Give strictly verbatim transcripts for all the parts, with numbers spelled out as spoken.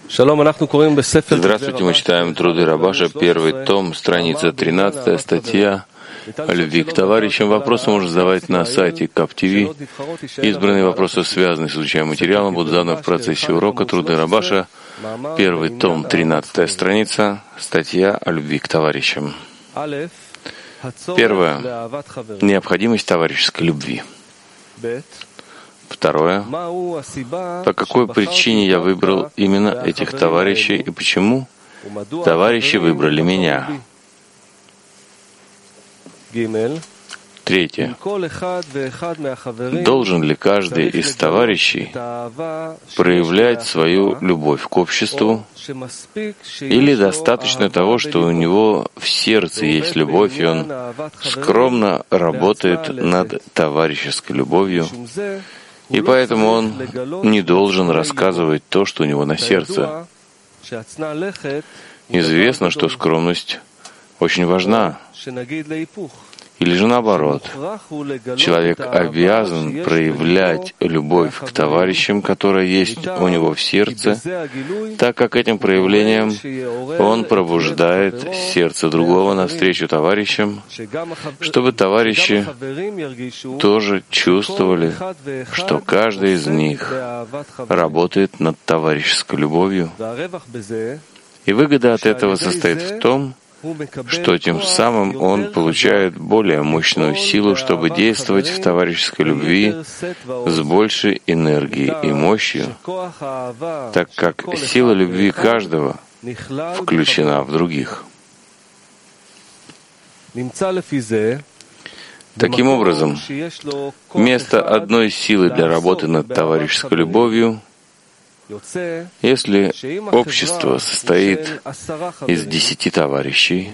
Здравствуйте, мы читаем Труды Рабаша, первый том, страница тринадцатая, статья о любви к товарищам. Вопросы можно задавать на сайте КАП-ТВ. Избранные вопросы, связанные с изучаемым материалом, будут заданы в процессе урока Труды Рабаша, первый том, тринадцатая страница, статья о любви к товарищам. Первое. Необходимость товарищеской любви. Второе. По какой причине я выбрал именно этих товарищей и почему товарищи выбрали меня? Третье. Должен ли каждый из товарищей проявлять свою любовь к обществу, или достаточно того, что у него в сердце есть любовь, и он скромно работает над товарищеской любовью, и поэтому он не должен рассказывать то, что у него на сердце? Известно, что скромность очень важна. Или же наоборот, человек обязан проявлять любовь к товарищам, которая есть у него в сердце, так как этим проявлением он пробуждает сердце другого навстречу товарищам, чтобы товарищи тоже чувствовали, что каждый из них работает над товарищеской любовью. И выгода от этого состоит в том, что тем самым он получает более мощную силу, чтобы действовать в товарищеской любви с большей энергией и мощью, так как сила любви каждого включена в других. Таким образом, вместо одной силы для работы над товарищеской любовью, если общество состоит из десяти товарищей,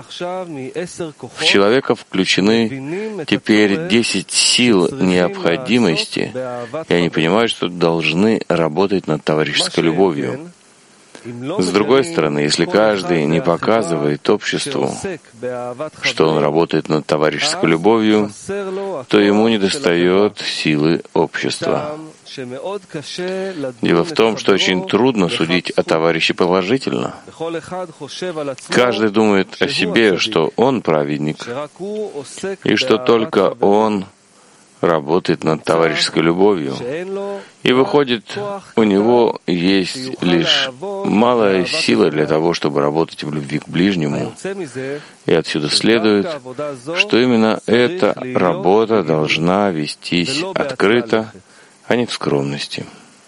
в человека включены теперь десять сил необходимости, и они понимают, что должны работать над товарищеской любовью. С другой стороны, если каждый не показывает обществу, что он работает над товарищеской любовью, то ему недостает силы общества. Дело в том, что очень трудно судить о товарище положительно. Каждый думает о себе, что он праведник, и что только он работает над товарищеской любовью. И выходит, у него есть лишь малая сила для того, чтобы работать в любви к ближнему. И отсюда следует, что именно эта работа должна вестись открыто, а не в скромности.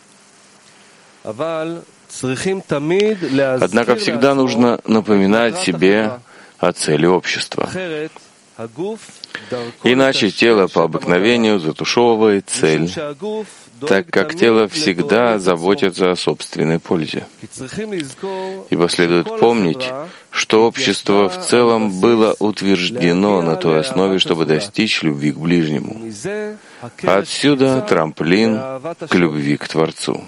Однако всегда нужно напоминать себе о цели общества. Иначе тело по обыкновению затушевывает цель, так как тело всегда заботится о собственной пользе. Ибо следует помнить, что общество в целом было утверждено на той основе, чтобы достичь любви к ближнему. Отсюда трамплин к любви к Творцу.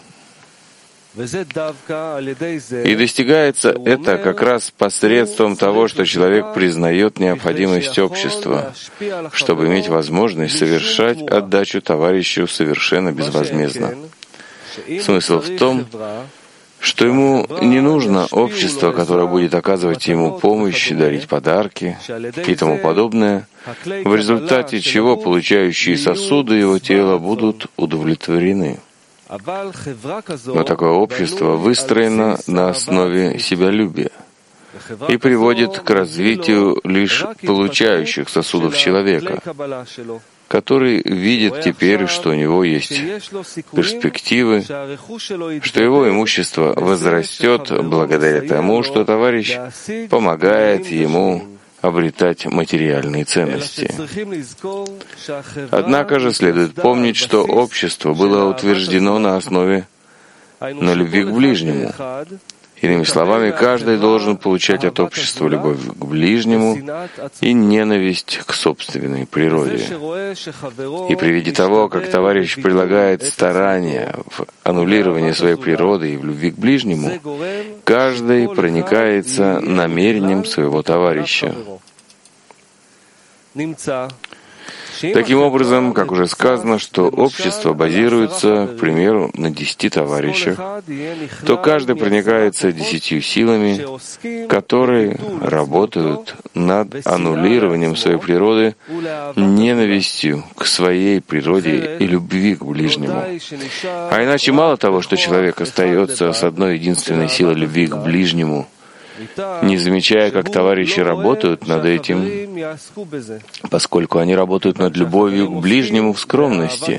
И достигается это как раз посредством того, что человек признает необходимость общества, чтобы иметь возможность совершать отдачу товарищу совершенно безвозмездно. Смысл в том, что ему не нужно общество, которое будет оказывать ему помощь, дарить подарки и тому подобное, в результате чего получающие сосуды его тела будут удовлетворены. Но такое общество выстроено на основе себялюбия и приводит к развитию лишь получающих сосудов человека, который видит теперь, что у него есть перспективы, что его имущество возрастет благодаря тому, что товарищ помогает ему обретать материальные ценности. Однако же следует помнить, что общество было утверждено на основе на любви к ближнему. Иными словами, каждый должен получать от общества любовь к ближнему и ненависть к собственной природе. И при виде того, как товарищ прилагает старания в аннулировании своей природы и в любви к ближнему, каждый проникается намерением своего товарища. Таким образом, как уже сказано, что общество базируется, к примеру, на десяти товарищах, то каждый проникается десятью силами, которые работают над аннулированием своей природы ненавистью к своей природе и любви к ближнему. А иначе мало того, что человек остается с одной единственной силой любви к ближнему, не замечая, как товарищи работают над этим, поскольку они работают над любовью к ближнему в скромности.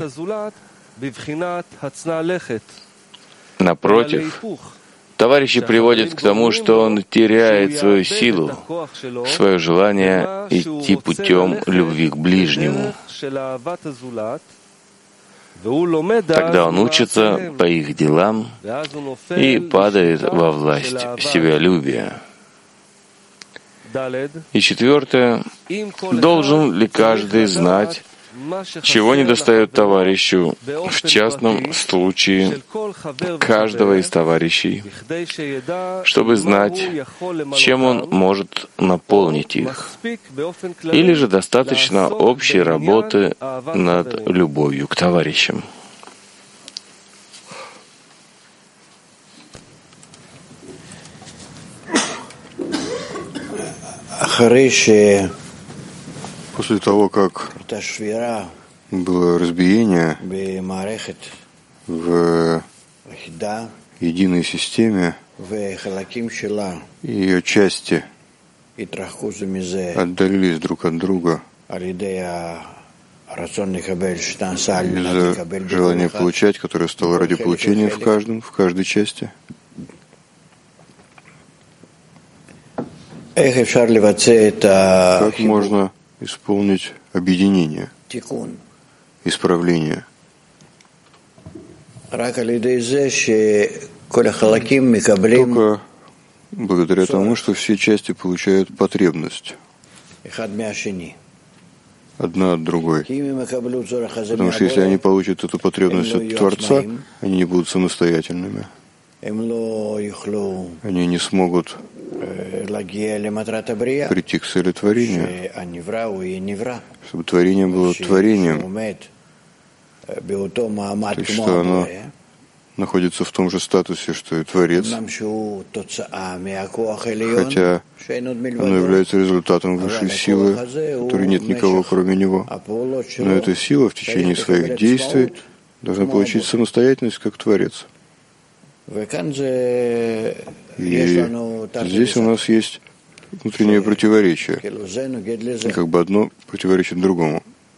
Напротив, товарищи приводят к тому, что он теряет свою силу, свое желание идти путем любви к ближнему. Тогда он учится по их делам и падает во власть себялюбия. И четвертое. Должен ли каждый знать, чего недостает товарищу в частном случае каждого из товарищей, чтобы знать, чем он может наполнить их? Или же достаточно общей работы над любовью к товарищам? После того, как было разбиение в единой системе, и ее части отдалились друг от друга из-за желания получать, которое стало ради получения в каждом, в каждой части. Как можно исполнить объединение, исправление? Только благодаря тому, что все части получают потребность одна от другой. Потому что если они получат эту потребность от Творца, они не будут самостоятельными. Они не смогут прийти к цели творения, чтобы творение было творением, то есть что оно находится в том же статусе, что и Творец, хотя оно является результатом высшей силы, которой нет никого, кроме него. Но эта сила в течение своих действий должна получить самостоятельность как Творец. И здесь у нас есть внутреннее противоречие, как бы одно противоречит другому.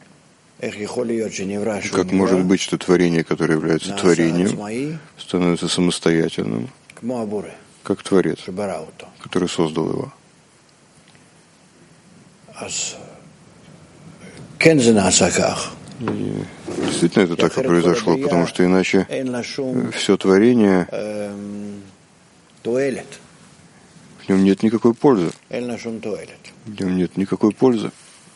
Как может быть, что творение, которое является творением, становится самостоятельным, как Творец, который создал его? И действительно это так и произошло, потому что иначе все творение, в нем нет никакой пользы. В нем нет никакой пользы.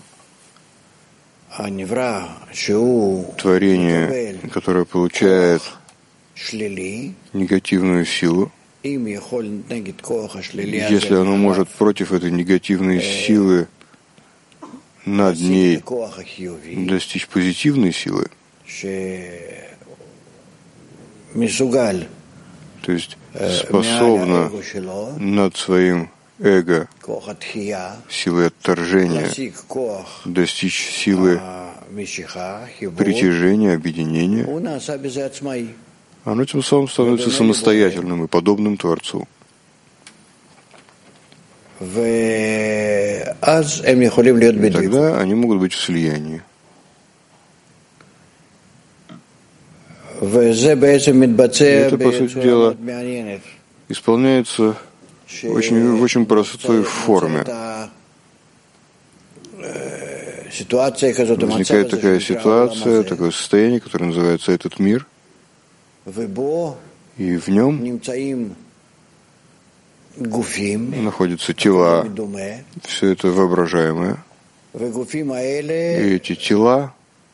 Творение, которое получает негативную силу, если оно может против этой негативной силы над ней достичь позитивной силы, то есть способна над своим эго силой отторжения достичь силы притяжения, объединения, оно тем самым становится самостоятельным и подобным Творцу. И тогда они могут быть в слиянии. И это, по сути дела, исполняется очень, в очень простой форме. Возникает такая ситуация, такое состояние, которое называется этот мир, и в нем находятся тела, все это воображаемое, и эти тела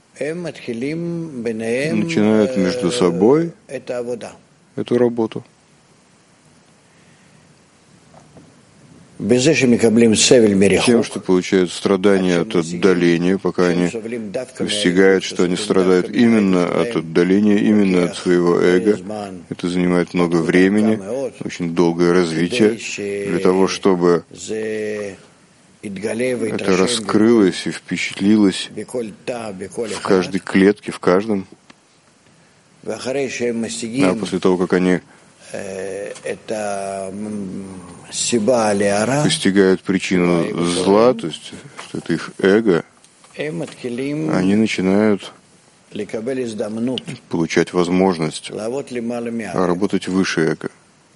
начинают между собой эту работу. Тем, что получают страдания от отдаления, пока они постигают, что они страдают именно от отдаления, именно от своего эго. Это занимает много времени, очень долгое развитие, для того, чтобы это раскрылось и впечатлилось в каждой клетке, в каждом. А после того, как они постигают причину зла, то есть что это их эго, они начинают получать возможность работать выше эго.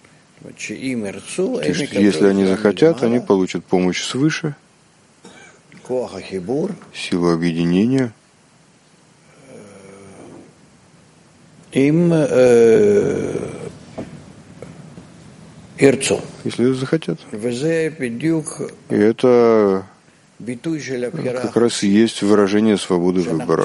То есть, если они захотят, они получат помощь свыше, силу объединения, если захотят. И это как раз и есть выражение свободы выбора,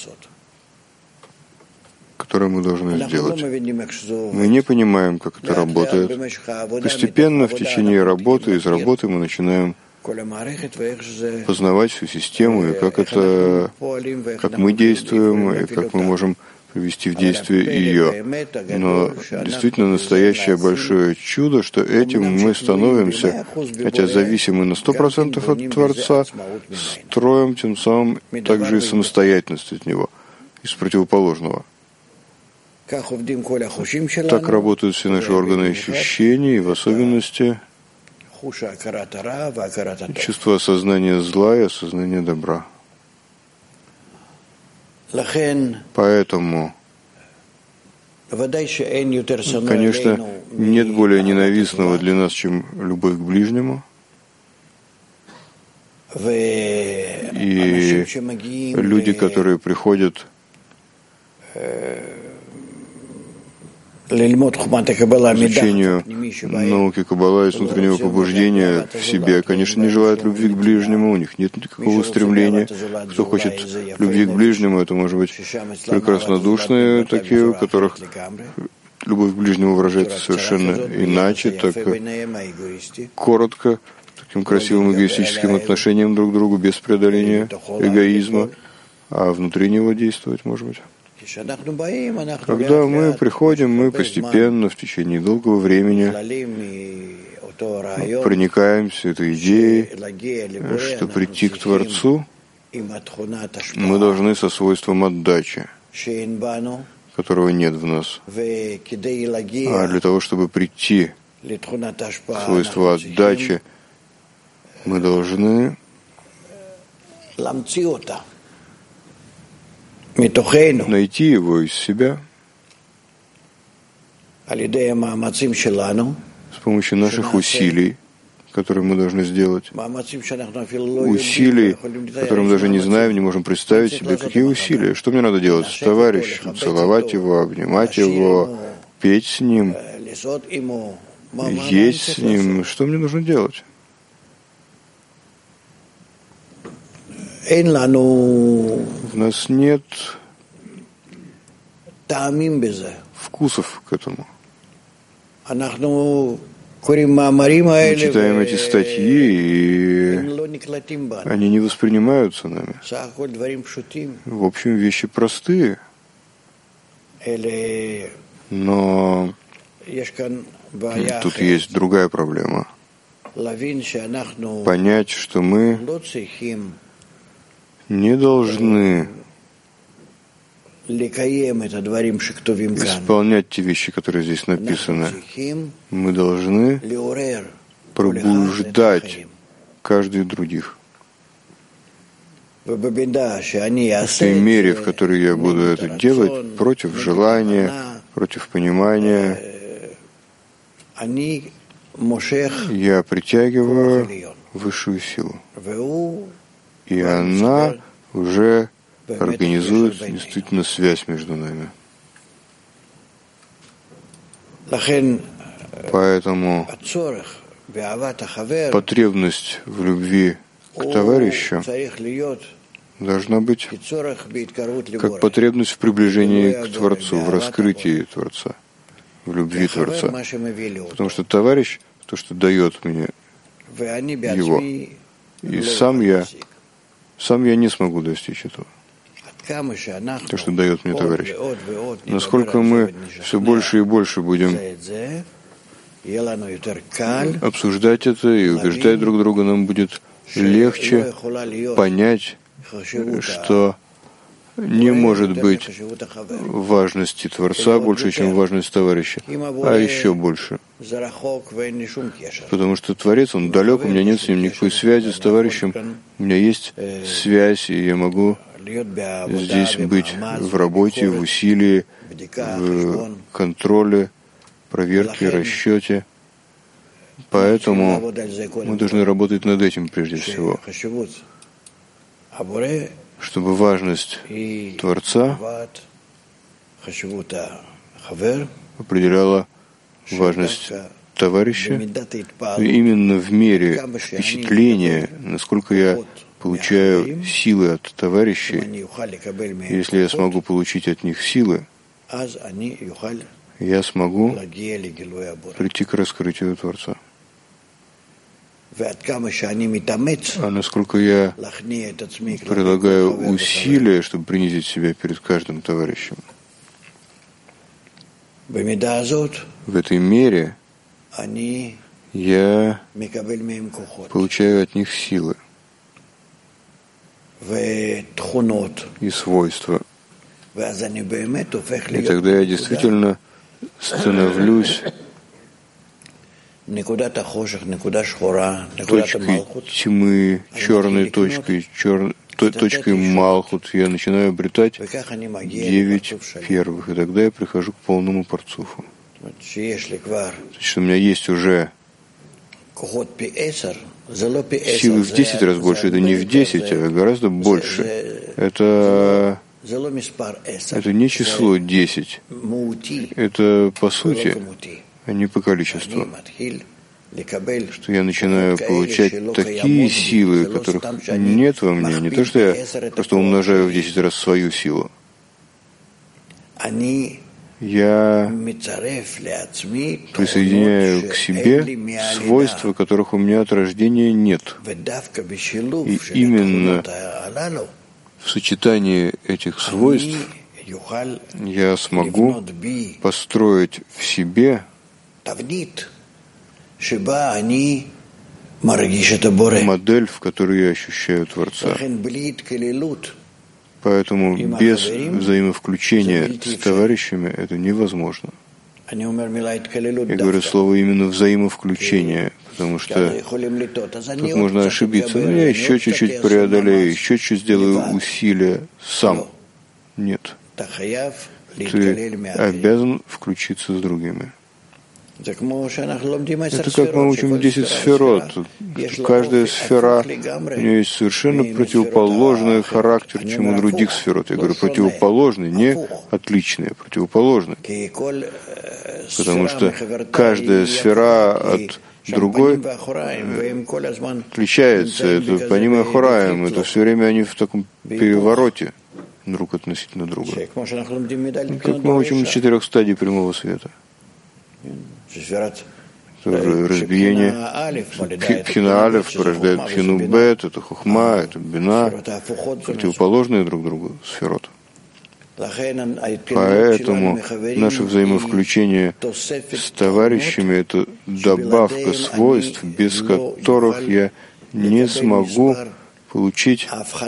которое мы должны сделать. Мы не понимаем, как это работает. Постепенно, в течение работы, из работы мы начинаем познавать всю систему, и как это, как мы действуем, и как мы можем привести в действие ее. Но действительно настоящее большое чудо, что этим мы становимся, хотя зависимы на сто процентов от Творца, строим тем самым также и самостоятельность от Него, из противоположного. Так работают все наши органы ощущений, и в особенности чувство осознания зла и осознания добра. Поэтому, конечно, нет более ненавистного для нас, чем любовь к ближнему. И люди, которые приходят к изучению науки Каббала из внутреннего побуждения в себе, конечно, не желают любви к ближнему, у них нет никакого стремления. Кто хочет любви к ближнему, это может быть прекраснодушные такие, у которых любовь к ближнему выражается совершенно иначе, так коротко, таким красивым эгоистическим отношением друг к другу, без преодоления эгоизма, а внутри него действовать, может быть. Когда мы приходим, мы постепенно, в течение долгого времени, проникаемся этой идеей, что прийти к Творцу мы должны со свойством отдачи, которого нет в нас. А для того, чтобы прийти к свойству отдачи, мы должны найти его из себя с помощью наших усилий, которые мы должны сделать. Усилий, которые мы даже не знаем, не можем представить себе. Какие усилия? Что мне надо делать с товарищем? Целовать его, обнимать его, петь с ним, есть с ним. Что мне нужно делать? В нас нет вкусов к этому. Мы читаем эти статьи, и они не воспринимаются нами. В общем, вещи простые. Но тут есть другая проблема. Понять, что мы не должны исполнять те вещи, которые здесь написаны. Мы должны пробуждать каждый других. В той мере, в которой я буду это делать, против желания, против понимания, я притягиваю высшую силу. И она уже организует действительно связь между нами. Поэтому потребность в любви к товарищу должна быть как потребность в приближении к Творцу, в раскрытии Творца, в любви Творца. Потому что товарищ, то, что дает мне его. И сам я, сам я не смогу достичь этого. То, что дает мне товарищ. Насколько мы все больше и больше будем обсуждать это и убеждать друг друга, нам будет легче понять, что не может быть важности Творца больше, чем важность товарища, а еще больше. Потому что Творец, он далек, у меня нет с ним никакой связи, с товарищем у меня есть связь, и я могу здесь быть в работе, в усилии, в контроле, проверке, расчете. Поэтому мы должны работать над этим прежде всего, чтобы важность Творца определяла важность товарища именно в мере впечатления, насколько я получаю силы от товарищей. Если я смогу получить от них силы, я смогу прийти к раскрытию Творца. А насколько я прилагаю усилия, чтобы принизить себя перед каждым товарищем, в этой мере я получаю от них силы и свойства. И тогда я действительно становлюсь точкой тьмы, черной точкой, чер... точкой Малхут. Я начинаю обретать девять первых, и тогда я прихожу к полному парцуфу. Значит, у меня есть уже силы в десять раз больше. Это не в десять, а гораздо больше. Это, это не число десять. Это по сути, а не по количеству. Что я начинаю получать такие силы, которых нет во мне. Не то, что я просто умножаю в десять раз свою силу. Я присоединяю к себе свойства, которых у меня от рождения нет. И именно в сочетании этих свойств я смогу построить в себе модель, в которой я ощущаю Творца. Поэтому без взаимовключения с товарищами это невозможно. Я говорю слово именно взаимовключение, потому что тут можно ошибиться. Ну, я еще чуть-чуть преодолею, еще чуть сделаю усилия сам. Нет. Ты обязан включиться с другими. Это как мы учим десять сферот. Каждая сфера, у нее есть совершенно противоположный характер, чем у других сферот. Я говорю противоположный, не отличный, а противоположный. Потому что каждая сфера от другой отличается. Это по ним и Ахураем. Это все время они в таком перевороте друг относительно друга. Как мы учим из четырех стадий прямого света. Разбиение. Пхина Алеф порождает Пхину Бет, это Хухма, это Бина, противоположные друг другу сферот. Поэтому наше взаимовключение с товарищами — это добавка свойств, без которых я не смогу получить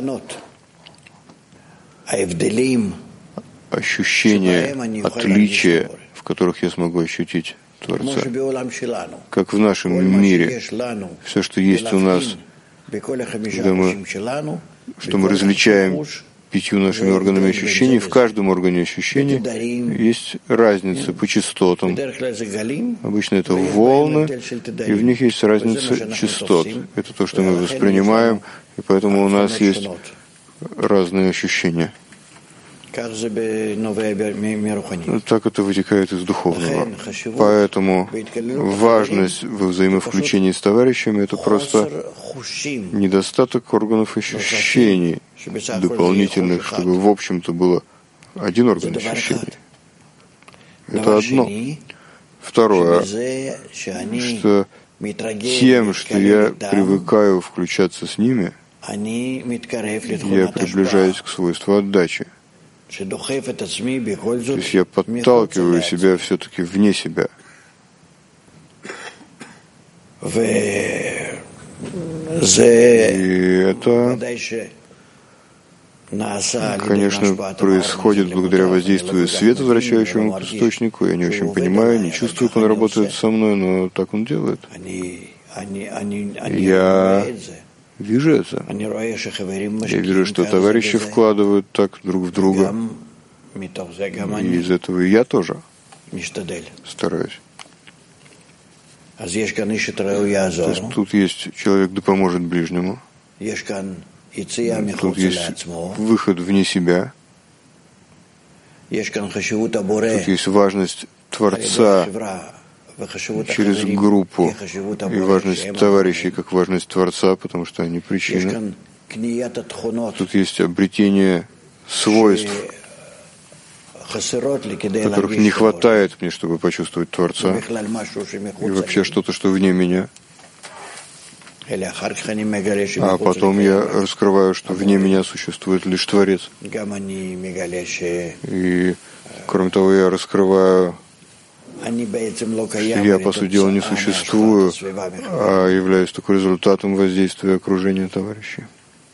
ощущение отличия, в которых я смогу ощутить Творца. Как в нашем мире, все, что есть у нас, когда мы, что мы различаем пятью нашими органами ощущений, в каждом органе ощущений есть разница по частотам. Обычно это волны, и в них есть разница частот. Это то, что мы воспринимаем, и поэтому у нас есть разные ощущения. Так это вытекает из духовного. Поэтому важность во взаимовключении с товарищами — это просто недостаток органов ощущений дополнительных, чтобы в общем-то было один орган ощущений. Это одно. Второе, что тем, что я привыкаю включаться с ними, я приближаюсь к свойству отдачи. То есть я подталкиваю себя все-таки вне себя. И это, конечно, происходит благодаря воздействию света, возвращающему к источнику. Я не очень понимаю, не чувствую, как он работает со мной, но так он делает. Я вижу это. Я вижу, что товарищи вкладывают так друг в друга. И из этого и я тоже стараюсь. То есть тут есть человек да поможет ближнему. Тут есть выход вне себя. Тут есть важность Творца через группу и важность товарищей как важность Творца, потому что они причина. Тут есть обретение свойств, которых не хватает мне, чтобы почувствовать Творца, и вообще что-то, что вне меня. А потом я раскрываю, что вне меня существует лишь Творец. И, кроме того, я раскрываю, что я, по сути дела, не существую, а являюсь только результатом воздействия окружения товарищей.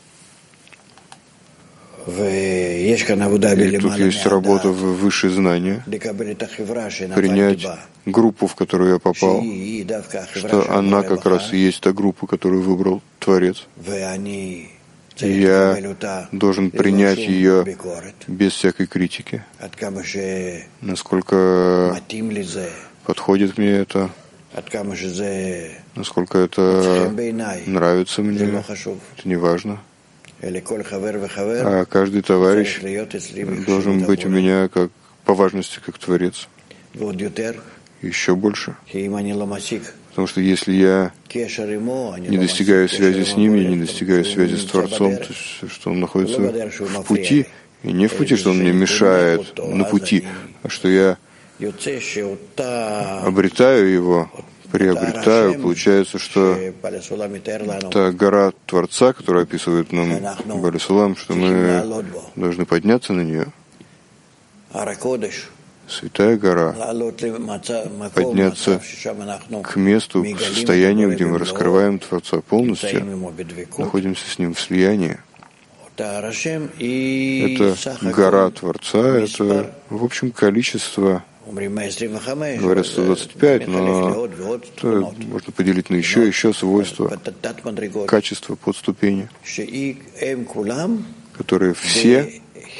И тут есть работа в высшее знание, принять группу, в которую я попал, что она как раз и есть та группа, которую выбрал Творец. И я должен принять ее без всякой критики, насколько подходит мне это, насколько это нравится мне, это не важно. А каждый товарищ должен быть у меня как, по важности как Творец. Еще больше. Потому что если я не достигаю связи с ним, я не достигаю связи с Творцом, то есть, что он находится в пути, и не в пути, что он мне мешает на пути, а что я обретаю его, приобретаю, получается, что та гора Творца, которая описывает нам Бали Сулам, что мы должны подняться на нее. Святая гора, подняться к месту, к состоянию, где мы раскрываем Творца полностью, находимся с Ним в слиянии. Это гора Творца, это, в общем, количество, говорят, сто двадцать пять, но это можно поделить на еще и еще свойства, качества подступени, которые все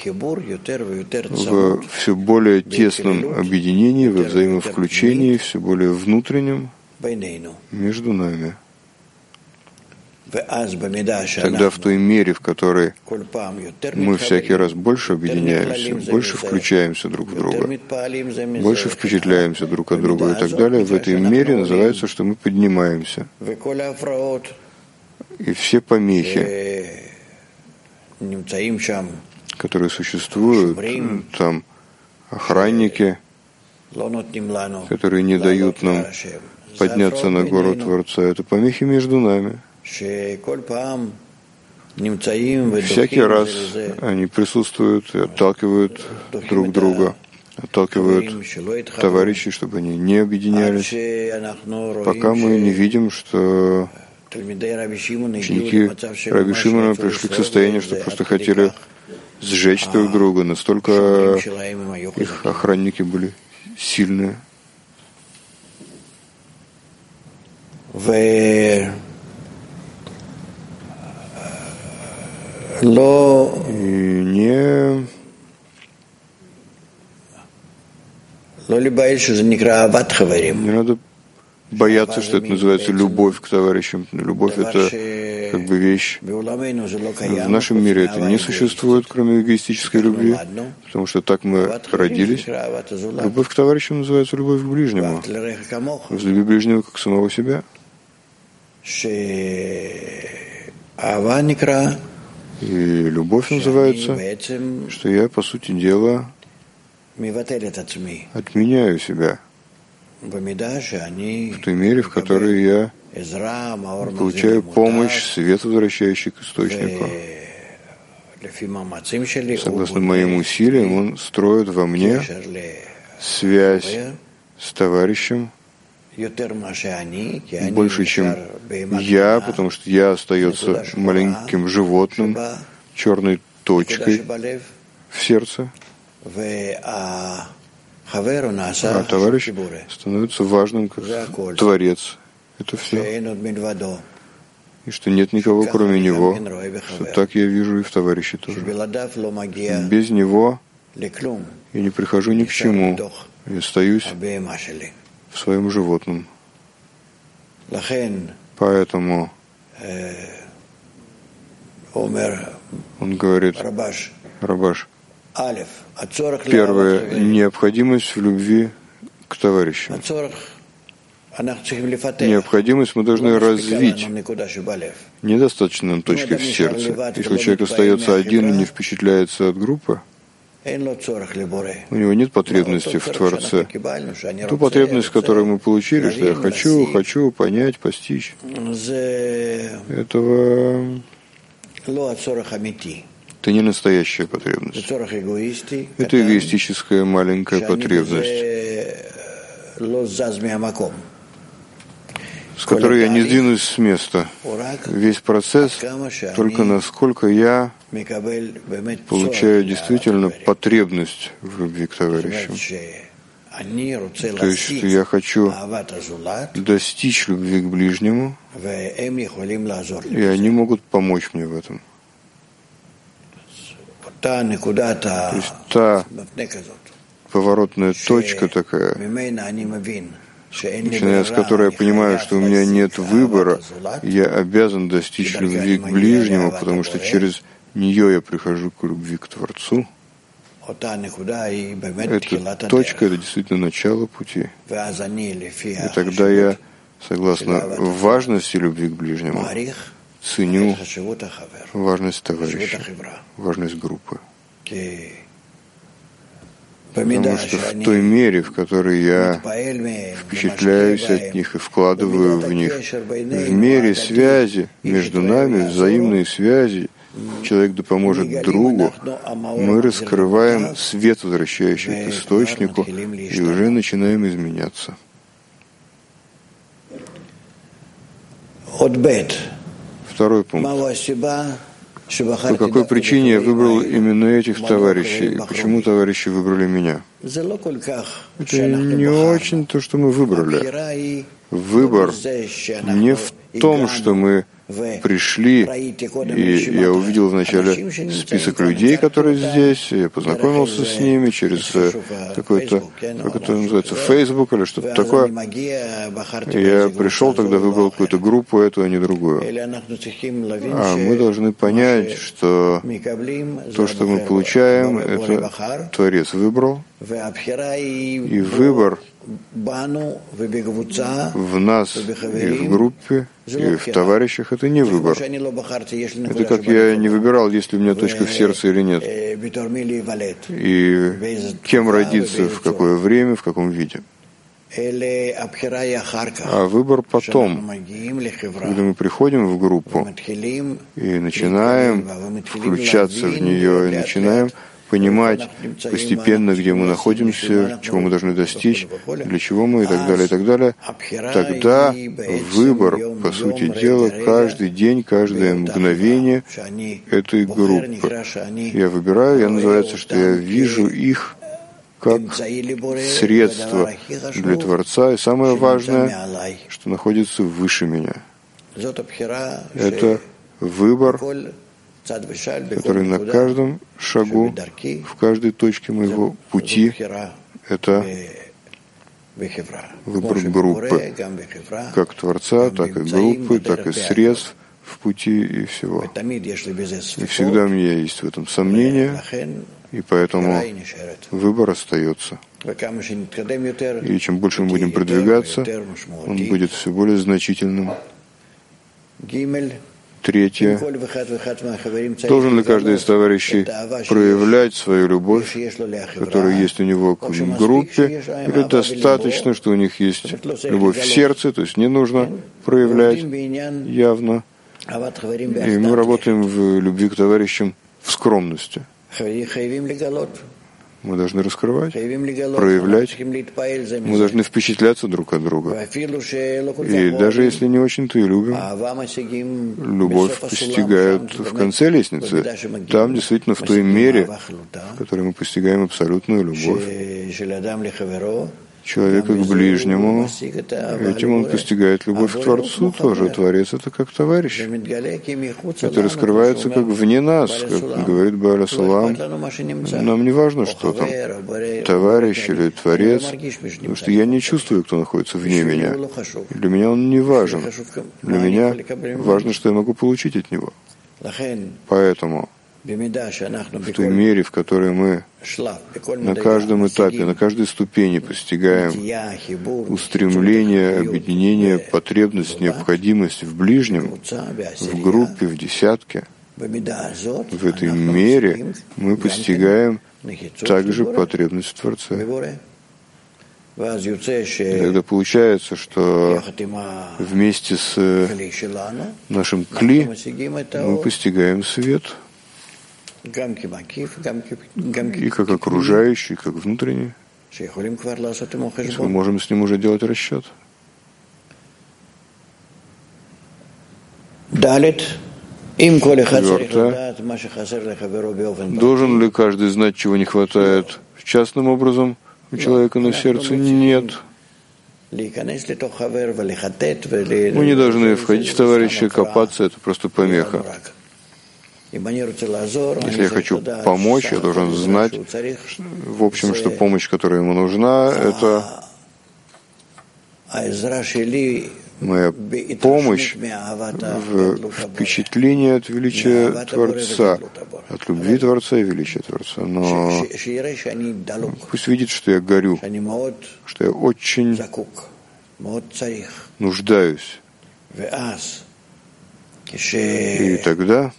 в все более тесном объединении, во взаимовключении, все более внутреннем между нами. Тогда в той мере, в которой мы всякий раз больше объединяемся, больше включаемся друг в друга, больше впечатляемся друг от друга и так далее, в этой мере называется, что мы поднимаемся. И все помехи, которые существуют, там охранники, которые не дают нам подняться на гору Творца, это помехи между нами. Всякий раз они присутствуют и отталкивают друг друга, отталкивают товарищей, чтобы они не объединялись, пока мы не видим, что ученики Раби Шимона пришли к состоянию, что просто хотели сжечь друг друга, настолько их охранники были сильные. И не не надо бояться, что это называется любовь к товарищам. Любовь — это как бы вещь. В нашем мире это не существует, кроме эгоистической любви, потому что так мы родились. Любовь к товарищам называется любовь к ближнему. Возлюби ближнего как самого себя. И любовь называется, что я, по сути дела, отменяю себя. в той мере, в которой я получаю помощь, свет, возвращающий к источнику. Согласно моим усилиям, он строит во мне связь с товарищем больше, чем я, потому что я остается маленьким животным, черной точкой в сердце, а товарищ становится важным как Творец. Это все. И что нет никого, кроме него, что так я вижу и в товарище тоже. Без него я не прихожу ни к чему, я остаюсь в своем животном. Поэтому он говорит, Рабаш, первое, необходимость в любви к товарищу. Необходимость мы должны развить. Недостаточно нам точки в сердце. Если человек остается один и не впечатляется от группы, у него нет потребности в Творце. Ту потребность, которую мы получили, что я хочу, хочу понять, постичь, этого это не настоящая потребность. Это эгоистическая маленькая потребность, с которой я не сдвинусь с места. Весь процесс только насколько я получаю действительно потребность в любви к товарищу. То есть, что я хочу достичь любви к ближнему, и они могут помочь мне в этом. То есть та поворотная точка такая, начиная с которой я понимаю, что у меня нет выбора, я обязан достичь любви к ближнему, потому что через нее я прихожу к любви к Творцу. Эта точка — это действительно начало пути. И тогда я, согласно важности любви к ближнему, ценю важность товарища, важность группы. Потому что в той мере, в которой я впечатляюсь от них и вкладываю в них, в мере связи между нами, взаимной связи, человек да поможет другу, мы раскрываем свет, возвращающий к источнику, и уже начинаем изменяться. Второй пункт. По какой причине я выбрал именно этих товарищей, и почему товарищи выбрали меня? Это не очень то, что мы выбрали. Выбор не в том, что мы пришли, и я увидел вначале список людей, которые здесь, я познакомился с ними через какой-то, как это называется, Facebook или что-то такое. И я пришел, тогда выбрал какую-то группу, эту, а не другую. А мы должны понять, что то, что мы получаем, это Творец выбрал, и выбор в нас и в группе, и в товарищах — это не выбор. Это как я не выбирал, есть ли у меня точка в сердце или нет, и кем родиться, в какое время, в каком виде. А выбор потом, когда мы приходим в группу и начинаем включаться в нее, и начинаем понимать постепенно, где мы находимся, чего мы должны достичь, для чего мы и так далее, и так далее, тогда выбор, по сути дела, каждый день, каждое мгновение этой группы. Я выбираю, я называется, что я вижу их как средство для Творца, и самое важное, что находится выше меня. Это выбор, который на каждом шагу, в каждой точке моего пути, это выбор группы, как Творца, так и группы, так и средств в пути и всего. И всегда у меня есть в этом сомнения, и поэтому выбор остается. И чем больше мы будем продвигаться, он будет все более значительным. Третье. Должен ли каждый из товарищей проявлять свою любовь, которая есть у него к группе, или достаточно, что у них есть любовь в сердце, то есть не нужно проявлять явно. И мы работаем в любви к товарищам в скромности. Мы должны раскрывать, проявлять, мы должны впечатляться друг от друга. И даже если не очень-то и любим, любовь постигают в конце лестницы, там действительно в той мере, в которой мы постигаем абсолютную любовь человека к ближнему, этим он постигает любовь к Творцу тоже. Творец — это как товарищ. Это раскрывается как вне нас, как говорит Бааль Асулам. Нам не важно, что там, товарищ или Творец, потому что я не чувствую, кто находится вне меня. Для меня он не важен. Для меня важно, что я могу получить от него. Поэтому в той мере, в которой мы на каждом этапе, на каждой ступени постигаем устремление, объединение, потребность, необходимость в ближнем, в группе, в десятке, в этой мере мы постигаем также потребность в Творце. И тогда получается, что вместе с нашим кли мы постигаем свет, и как окружающий, как внутренний. Мы можем с ним уже делать расчет. Четвертое. Должен ли каждый знать, чего не хватает частным образом у человека на сердце? Нет. Мы не должны входить в товарища, копаться, это просто помеха. Если я хочу помочь, я должен знать, в общем, что помощь, которая ему нужна, это моя помощь в впечатлении от величия Творца, от любви Творца и величия Творца. Но пусть видит, что я горю, что я очень нуждаюсь. И тогда,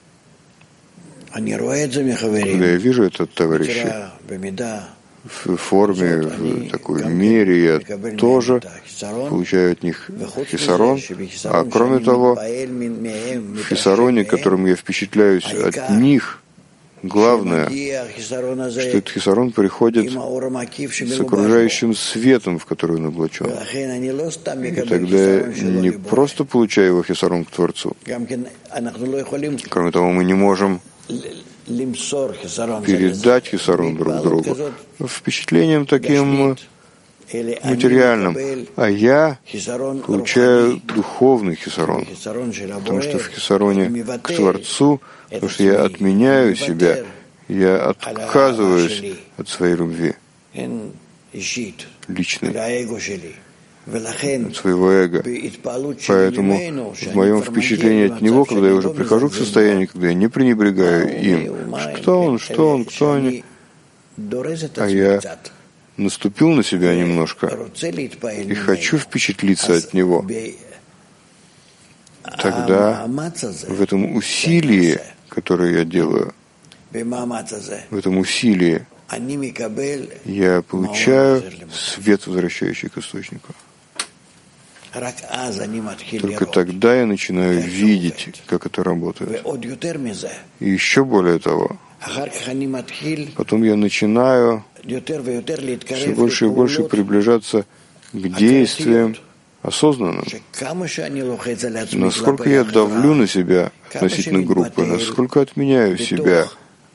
когда я вижу это от товарища в форме, в такой мере, я тоже получаю от них хисарон, а кроме того, в хисароне, которым я впечатляюсь от них, главное, что этот хисарон приходит с окружающим светом, в который он облачен. И тогда я не просто получаю его хисарон к Творцу. Кроме того, мы не можем передать хисарон друг другу впечатлением таким материальным, а я получаю духовный хисарон, потому что в хисароне к Творцу, потому что я отменяю себя, я отказываюсь от своей любви личной, от своего эго. Поэтому в моем впечатлении от него, когда я уже прихожу к состоянию, когда я не пренебрегаю им, что он, что он, кто они, а я наступил на себя немножко и хочу впечатлиться от него, тогда в этом усилии, которое я делаю, в этом усилии я получаю свет, возвращающий к источнику. Только тогда я начинаю видеть, как это работает. И еще более того, потом я начинаю все больше и больше приближаться к действиям осознанным. Насколько я давлю на себя относительно группы, насколько отменяю себя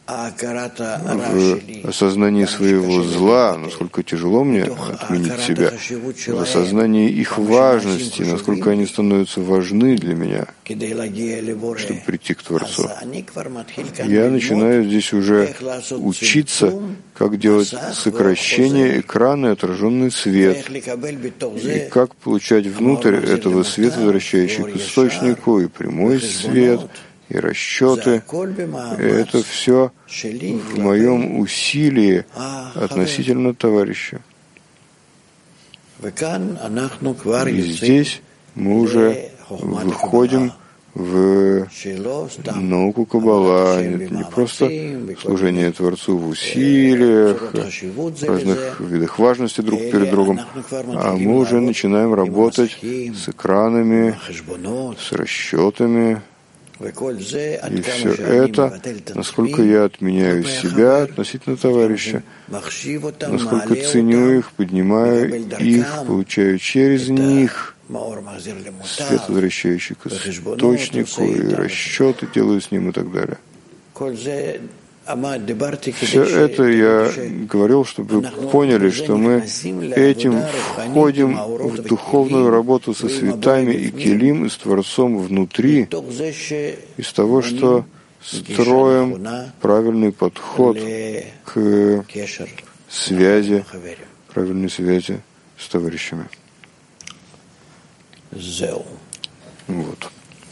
в осознании своего зла, насколько тяжело мне отменить себя, в осознании их важности, насколько они становятся важны для меня, чтобы прийти к Творцу. Я начинаю здесь уже учиться, как делать сокращение экрана и отраженный свет, и как получать внутрь этого света, возвращающий к источнику, и прямой свет, и расчеты. Это все в моем усилии относительно товарища. И здесь мы уже выходим в науку Каббала, не просто служение Творцу в усилиях, в разных видах важности друг перед другом, а мы уже начинаем работать с экранами, с расчетами. И все это, насколько я отменяю себя относительно товарища, насколько ценю их, поднимаю их, получаю через них свет, возвращающий к источнику, и расчеты делаю с ним и так далее. Все это я говорил, чтобы вы поняли, что мы этим входим в духовную работу со светами и келим, и с Творцом внутри, из того, что строим правильный подход к связи, правильной связи с товарищами. Вот.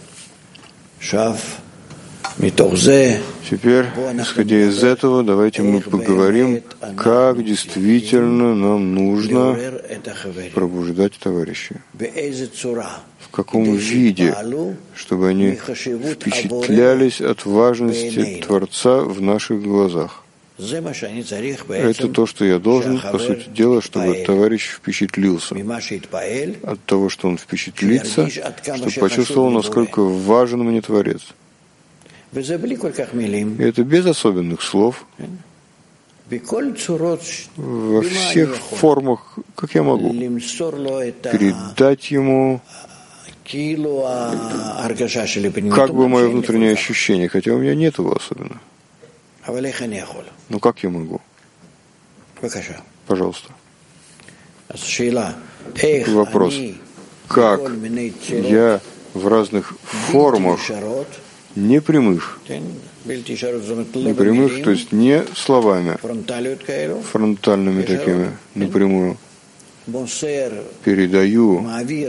Теперь, исходя из этого, давайте мы поговорим, как действительно нам нужно пробуждать товарищей. В каком виде, чтобы они впечатлялись от важности Творца в наших глазах. Это то, что я должен, по сути дела, чтобы товарищ впечатлился. От того, что он впечатлится, чтобы почувствовал, насколько важен мне Творец. И это без особенных слов, во всех формах, как я могу, передать ему как бы мое внутреннее ощущение, хотя у меня нет его особенно. Ну как я могу? Пожалуйста. Вопрос. Как я в разных формах, непрямых, непрямых, то есть не словами, фронтальными такими, напрямую, передаю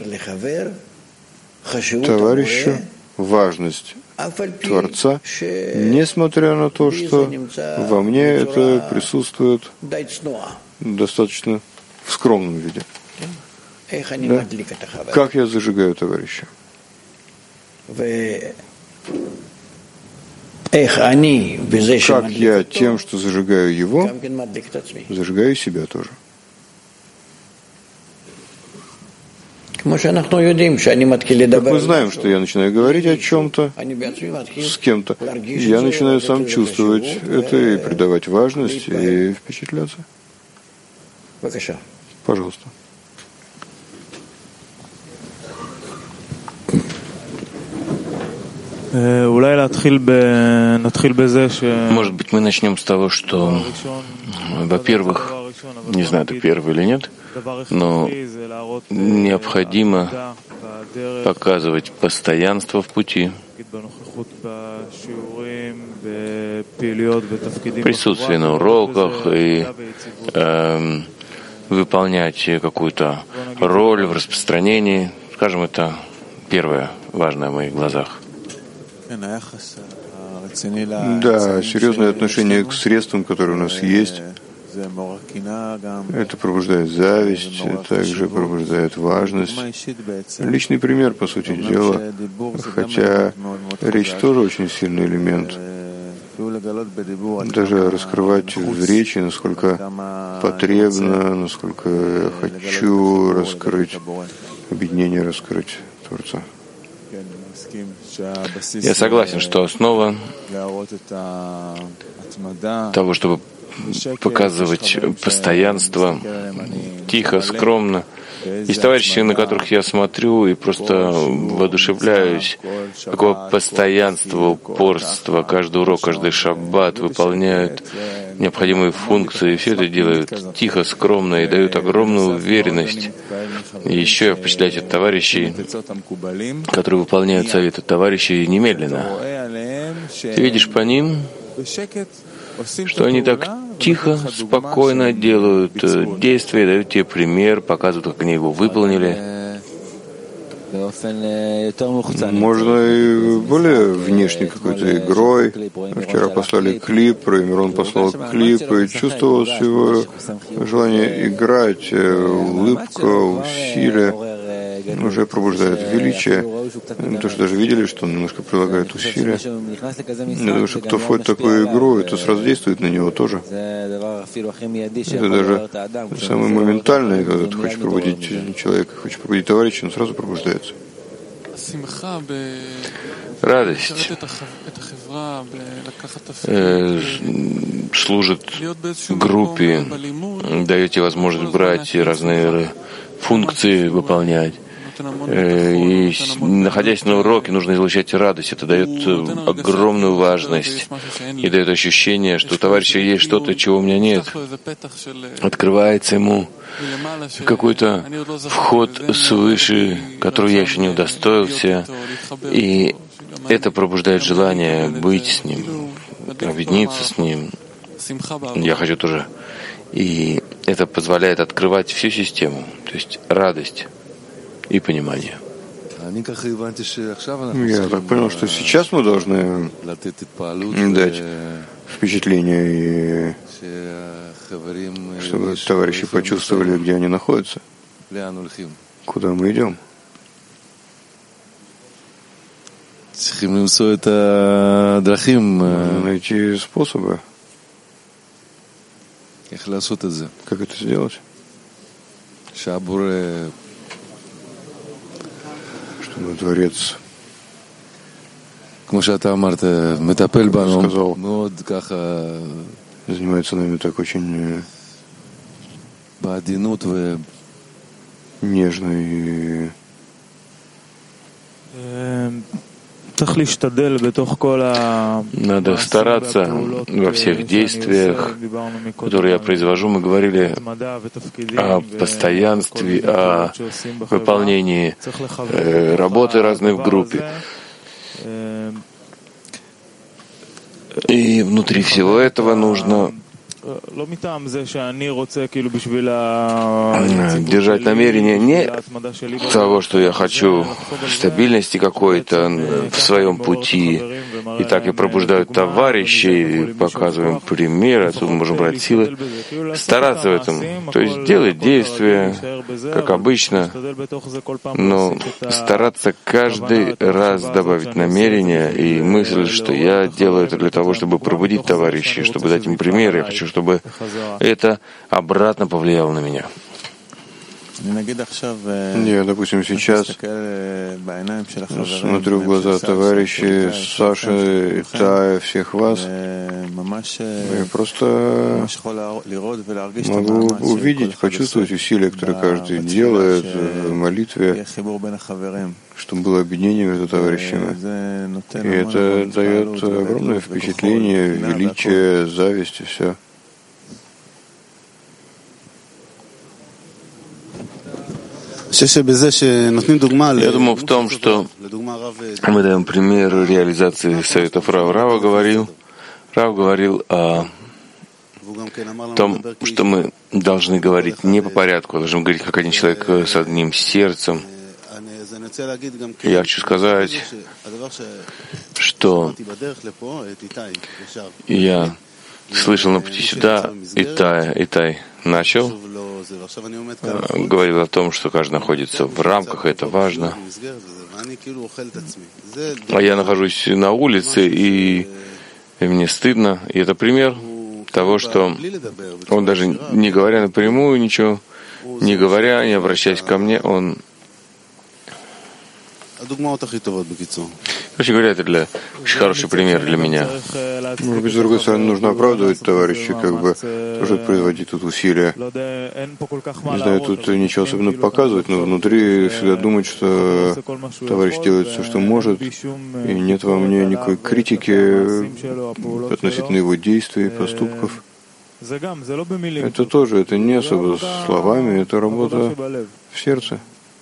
товарищу важность Творца, несмотря на то, что во мне это присутствует достаточно в скромном виде. Да? Как я зажигаю товарища? Как я тем, что зажигаю его, зажигаю себя тоже. Так мы знаем, что я начинаю говорить о чем-то с кем-то, я начинаю сам чувствовать это и придавать важность и впечатляться. Пожалуйста. Может быть, мы начнем с того, что, во-первых, не знаю, это первый или нет, но необходимо показывать постоянство в пути, присутствие на уроках и э, выполнять какую-то роль в распространении. Скажем, это первое важное в моих глазах. Да, серьезное отношение к средствам, которые у нас есть. Это пробуждает зависть, также пробуждает важность. Личный пример, по сути дела, хотя речь тоже очень сильный элемент. Даже раскрывать в речи, насколько потребно, насколько я хочу раскрыть, объединение раскрыть Творца. Я согласен, что основа того, чтобы показывать постоянство тихо, скромно. Есть товарищи, на которых я смотрю и просто воодушевляюсь, какого постоянства, упорства, каждый урок, каждый шаббат выполняют необходимые функции, и все это делают тихо, скромно и дают огромную уверенность. И еще я впечатляюсь от товарищей, которые выполняют советы товарищей немедленно. Ты видишь по ним, что они так тихо, спокойно делают действия, дают тебе пример, показывают, как они его выполнили. Можно и более внешней какой-то игрой. Вчера послали клип, Мирон послал клип, и чувствовалось его желание играть, улыбка, усилие. уже пробуждает величие. То, что даже видели, что он немножко прилагает усилия. Я думаю, что кто входит в такую игру, это сразу действует на него тоже. Это даже самое моментальное, когда ты хочешь пробудить человека, хочешь пробудить товарища, он сразу пробуждается. Радость э, служит группе, даете возможность брать разные функции, выполнять. И, находясь на уроке, нужно излучать радость. Это дает огромную важность и дает ощущение, что у товарища есть что-то, чего у меня нет. Открывается ему какой-то вход свыше, который я еще не удостоился, и это пробуждает желание быть с ним, объединиться с ним. Я хочу тоже. И это позволяет открывать всю систему, то есть радость и понимание. Я так понял, что сейчас мы должны дать впечатление, и чтобы товарищи почувствовали, где они находятся, куда мы идем. Найти способы, как это сделать, чтобы Творец, сказал, занимается нами так очень нежно и надо стараться во всех действиях, которые я произвожу. Мы говорили о постоянстве, о выполнении э, работы разной в группе. И внутри всего этого нужно держать намерение не того, что я хочу стабильности какой-то в своем пути, и так я пробуждаю товарищей, показываем пример, отсюда мы можем брать силы, стараться в этом, то есть делать действия, как обычно, но стараться каждый раз добавить намерение и мысль, что я делаю это для того, чтобы пробудить товарищей, чтобы дать им пример, я хочу, чтобы это обратно повлияло на меня. Я, допустим, сейчас смотрю в глаза товарищей Саши, Тая, всех вас, и просто могу увидеть, почувствовать усилия, которые каждый делает в молитве, чтобы было объединение между товарищами. И это дает огромное впечатление, величие, зависть и все. Я думаю в том, что мы даем пример реализации советов Рава. Рава говорил, Рав говорил о том, что мы должны говорить не по порядку, а должны говорить как один человек с одним сердцем. Я хочу сказать, что я слышал на пути сюда Итай, Итай начал, говорил о том, что каждый находится в рамках, это важно. А я нахожусь на улице, и, и мне стыдно. И это пример того, что он даже не говоря напрямую ничего, не говоря, не обращаясь ко мне, он... Короче говоря, это для, очень хороший пример для меня. Может быть, с другой стороны, нужно оправдывать товарищей, как бы тоже производить тут усилия. Не знаю, тут ничего особенного показывать, но внутри всегда думать, что товарищ делает все, что может, и нет во мне никакой критики относительно его действий, поступков. Это тоже, это не особо словами, это работа в сердце.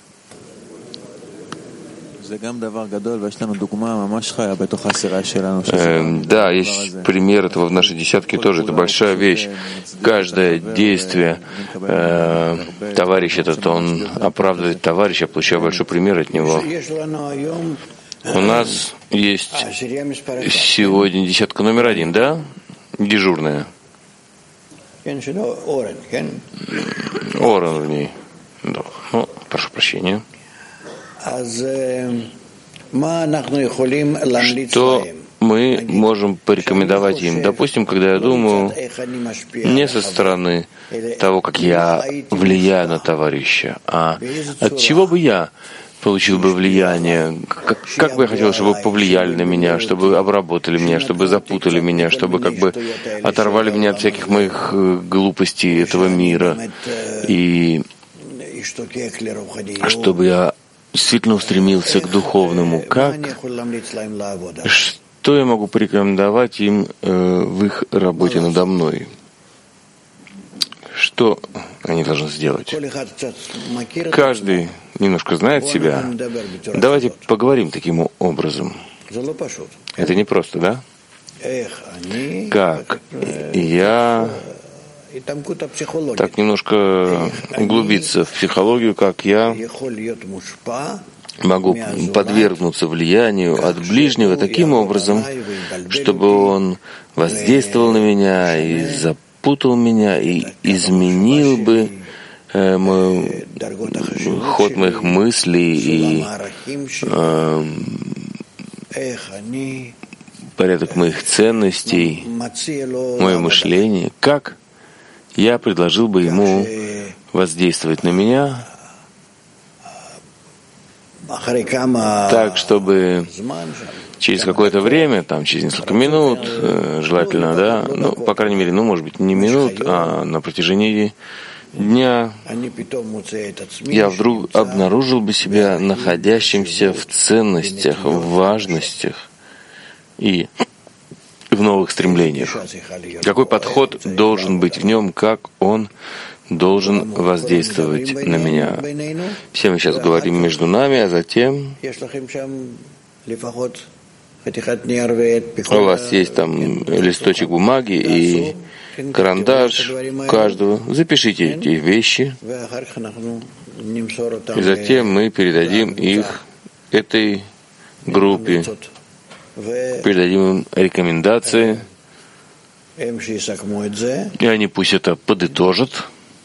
Э, да, есть пример этого в нашей десятке тоже. Это большая вещь. Каждое действие э, товарищ этот, он оправдывает товарища, получая большой пример от него. У нас есть сегодня десятка номер один, да? Дежурная. Орен в ней. Да. Ну, прошу прощения. Что мы можем порекомендовать им? Допустим, когда я думаю не со стороны того, как я влияю на товарища, а от чего бы я получил бы влияние, как, как бы я хотел, чтобы повлияли на меня, чтобы обработали меня, чтобы запутали меня, чтобы как бы оторвали меня от всяких моих глупостей этого мира, и чтобы я действительно устремился к духовному. Как? Что я могу порекомендовать им э, в их работе надо мной? Что они должны сделать? Каждый немножко знает себя. Давайте поговорим таким образом. Это непросто, да? Как я так немножко углубиться в психологию, как я могу подвергнуться влиянию от ближнего таким образом, чтобы он воздействовал на меня и запутал меня, и изменил бы э, мой, ход моих мыслей и э, порядок моих ценностей, мое мышление. Как я предложил бы ему воздействовать на меня так, чтобы через какое-то время, там, через несколько минут, желательно, да, ну, по крайней мере, ну, может быть, не минут, а на протяжении дня я вдруг обнаружил бы себя находящимся в ценностях, в важностях и в новых стремлениях. Какой подход должен быть в нем, как он должен воздействовать на меня. Все мы сейчас говорим между нами, а затем у вас есть там листочек бумаги и карандаш каждого. Запишите эти вещи, и затем мы передадим их этой группе, передадим им рекомендации, и они пусть это подытожат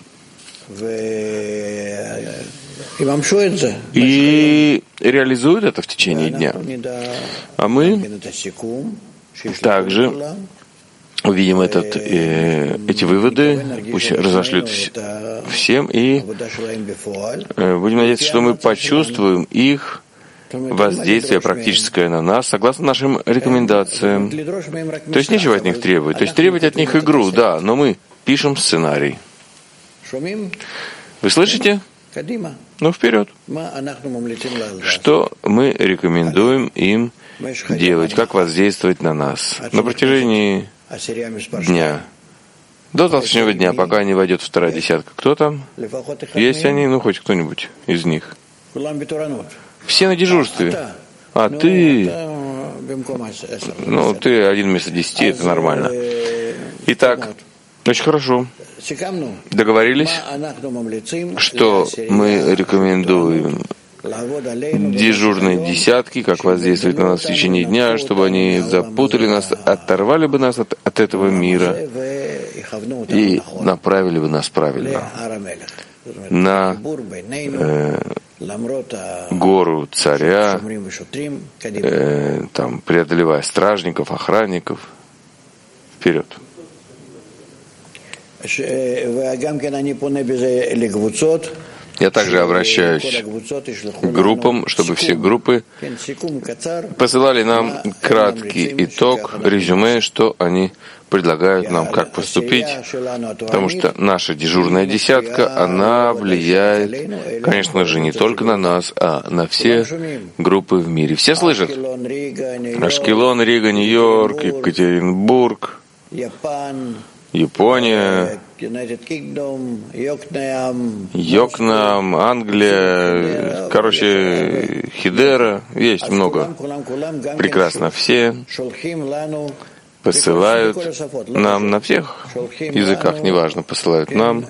и реализуют это в течение дня. А мы также увидим этот, э, эти выводы, пусть разошлют всем, и э, будем надеяться, что мы почувствуем их воздействие практическое на нас, согласно нашим рекомендациям. То есть нечего от них требовать. То есть требовать от них игру, да, но мы пишем сценарий. Вы слышите? Ну, вперед. Что мы рекомендуем им делать, как воздействовать на нас на протяжении дня, до завтрашнего дня, пока не войдет вторая десятка. Кто там? Есть они? Ну, хоть кто-нибудь из них. Все на дежурстве. А ты... Ну, ты один вместо десяти, это нормально. Итак, очень хорошо. Договорились, что мы рекомендуем дежурные десятки, как воздействовать на нас в течение дня, чтобы они запутали нас, оторвали бы нас от, от этого мира и направили бы нас правильно на э, гору царя, э, там, преодолевая стражников, охранников. Вперед. Я также обращаюсь к группам, чтобы все группы посылали нам краткий итог, резюме, что они предлагают нам, как поступить, потому что наша дежурная десятка, она влияет, конечно же, не только на нас, а на все группы в мире. Все слышат? Ашкелон, Рига, Нью-Йорк, Екатеринбург, Япония, Йокнам, Англия, короче, Хидера, есть много. Прекрасно. Все посылают нам на всех языках, неважно, посылают нам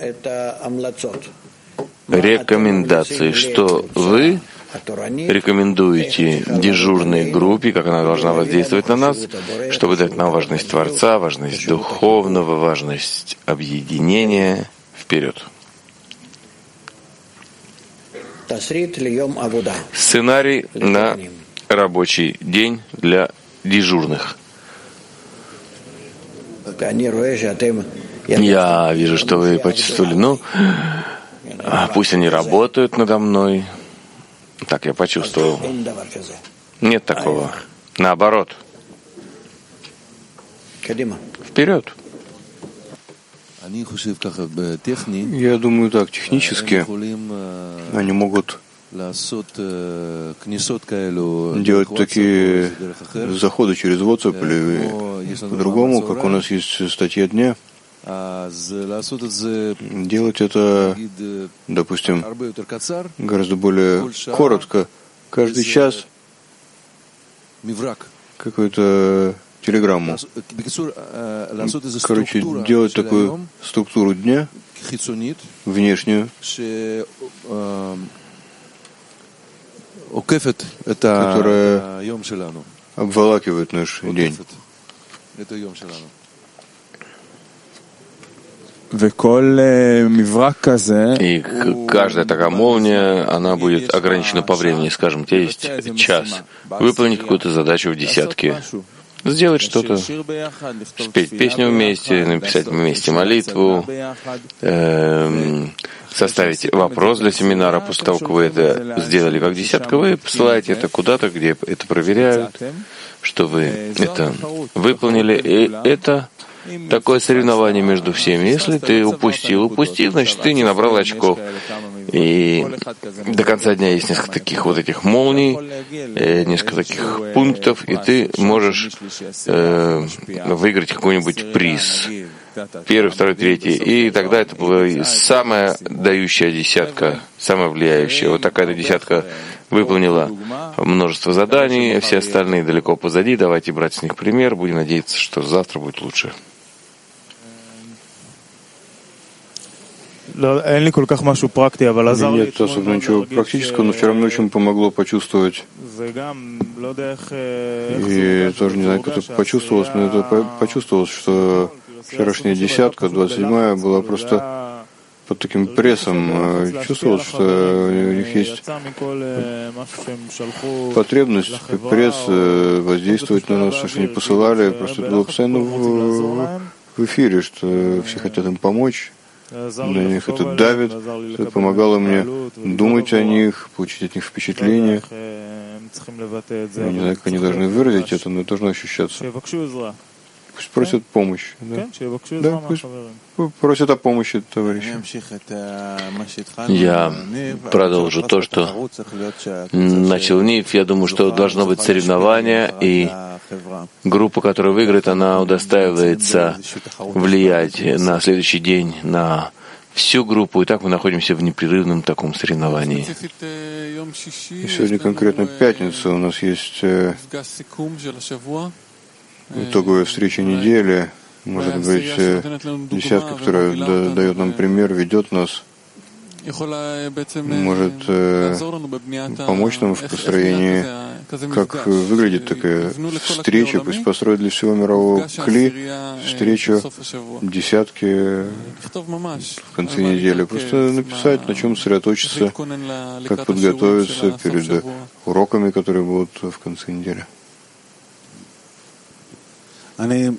рекомендации, что вы рекомендуете дежурной группе, как она должна воздействовать на нас, чтобы дать нам важность Творца, важность духовного, важность объединения. Вперед! Сценарий на рабочий день для дежурных. Я вижу, что вы почувствовали, ну, пусть они работают надо мной. Так я почувствовал. Нет такого. Наоборот. Вперед. Я думаю, так, технически они могут делать такие заходы через WhatsApp или по-другому, как у нас есть статья дня. Делать это, допустим, гораздо более коротко, каждый час какую-то телеграмму. Короче, делать такую структуру дня, внешнюю, которая обволакивает наш день. И каждая такая молния, она будет ограничена по времени. Скажем, у тебя есть час. Выполнить какую-то задачу в десятке. Сделать что-то, спеть песню вместе, написать вместе молитву, эм, составить вопрос для семинара. После того, как вы это сделали как десятка, вы посылаете это куда-то, где это проверяют, что вы это выполнили. И это такое соревнование между всеми. Если ты упустил, упустил, значит, ты не набрал очков. И до конца дня есть несколько таких вот этих молний, несколько таких пунктов, и ты можешь э, выиграть какой-нибудь приз. Первый, второй, третий. И тогда это была самая дающая десятка, самая влияющая. Вот такая десятка выполнила множество заданий, а все остальные далеко позади. Давайте брать с них пример. Будем надеяться, что завтра будет лучше. Нет особо ничего практического, но вчера мне очень помогло почувствовать. И тоже не знаю, как это почувствовалось, но это почувствовалось, что вчерашняя десятка, двадцать седьмая, была просто под таким прессом. Чувствовалось, что у них есть потребность, пресс воздействовать на нас, что они посылали. Просто это было постоянно в, в эфире, что все хотят им помочь. На них это давит, это помогало мне думать о них, получить от них впечатление. Я не знаю, как они должны выразить это, но это должно ощущаться. Пусть просят помощи. Да, да, пусть просят о помощи, товарищи. Я продолжу то, что начал Нив. Я думаю, что должно быть соревнование, и группа, которая выиграет, она удостаивается влиять на следующий день на всю группу, и так мы находимся в непрерывном таком соревновании. И сегодня конкретно пятница, у нас есть итоговая встреча недели, может быть, десятка, которая дает нам пример, ведет нас, может помочь нам в построении, как выглядит такая встреча, пусть построить для всего мирового кли встречу десятки в конце недели. Просто написать, на чем сосредоточиться, как подготовиться перед уроками, которые будут в конце недели. Я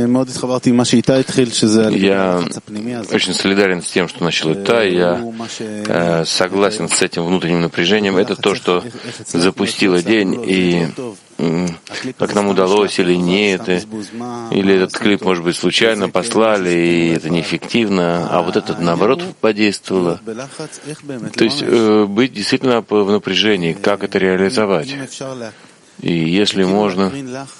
очень солидарен с тем, что начал Итай. Я э, согласен с этим внутренним напряжением. Это то, что запустило день, и э, как нам удалось или нет, и, или этот клип, может быть, случайно послали, и это неэффективно, а вот это, наоборот, подействовало. То есть э, быть действительно в напряжении, как это реализовать. И если можно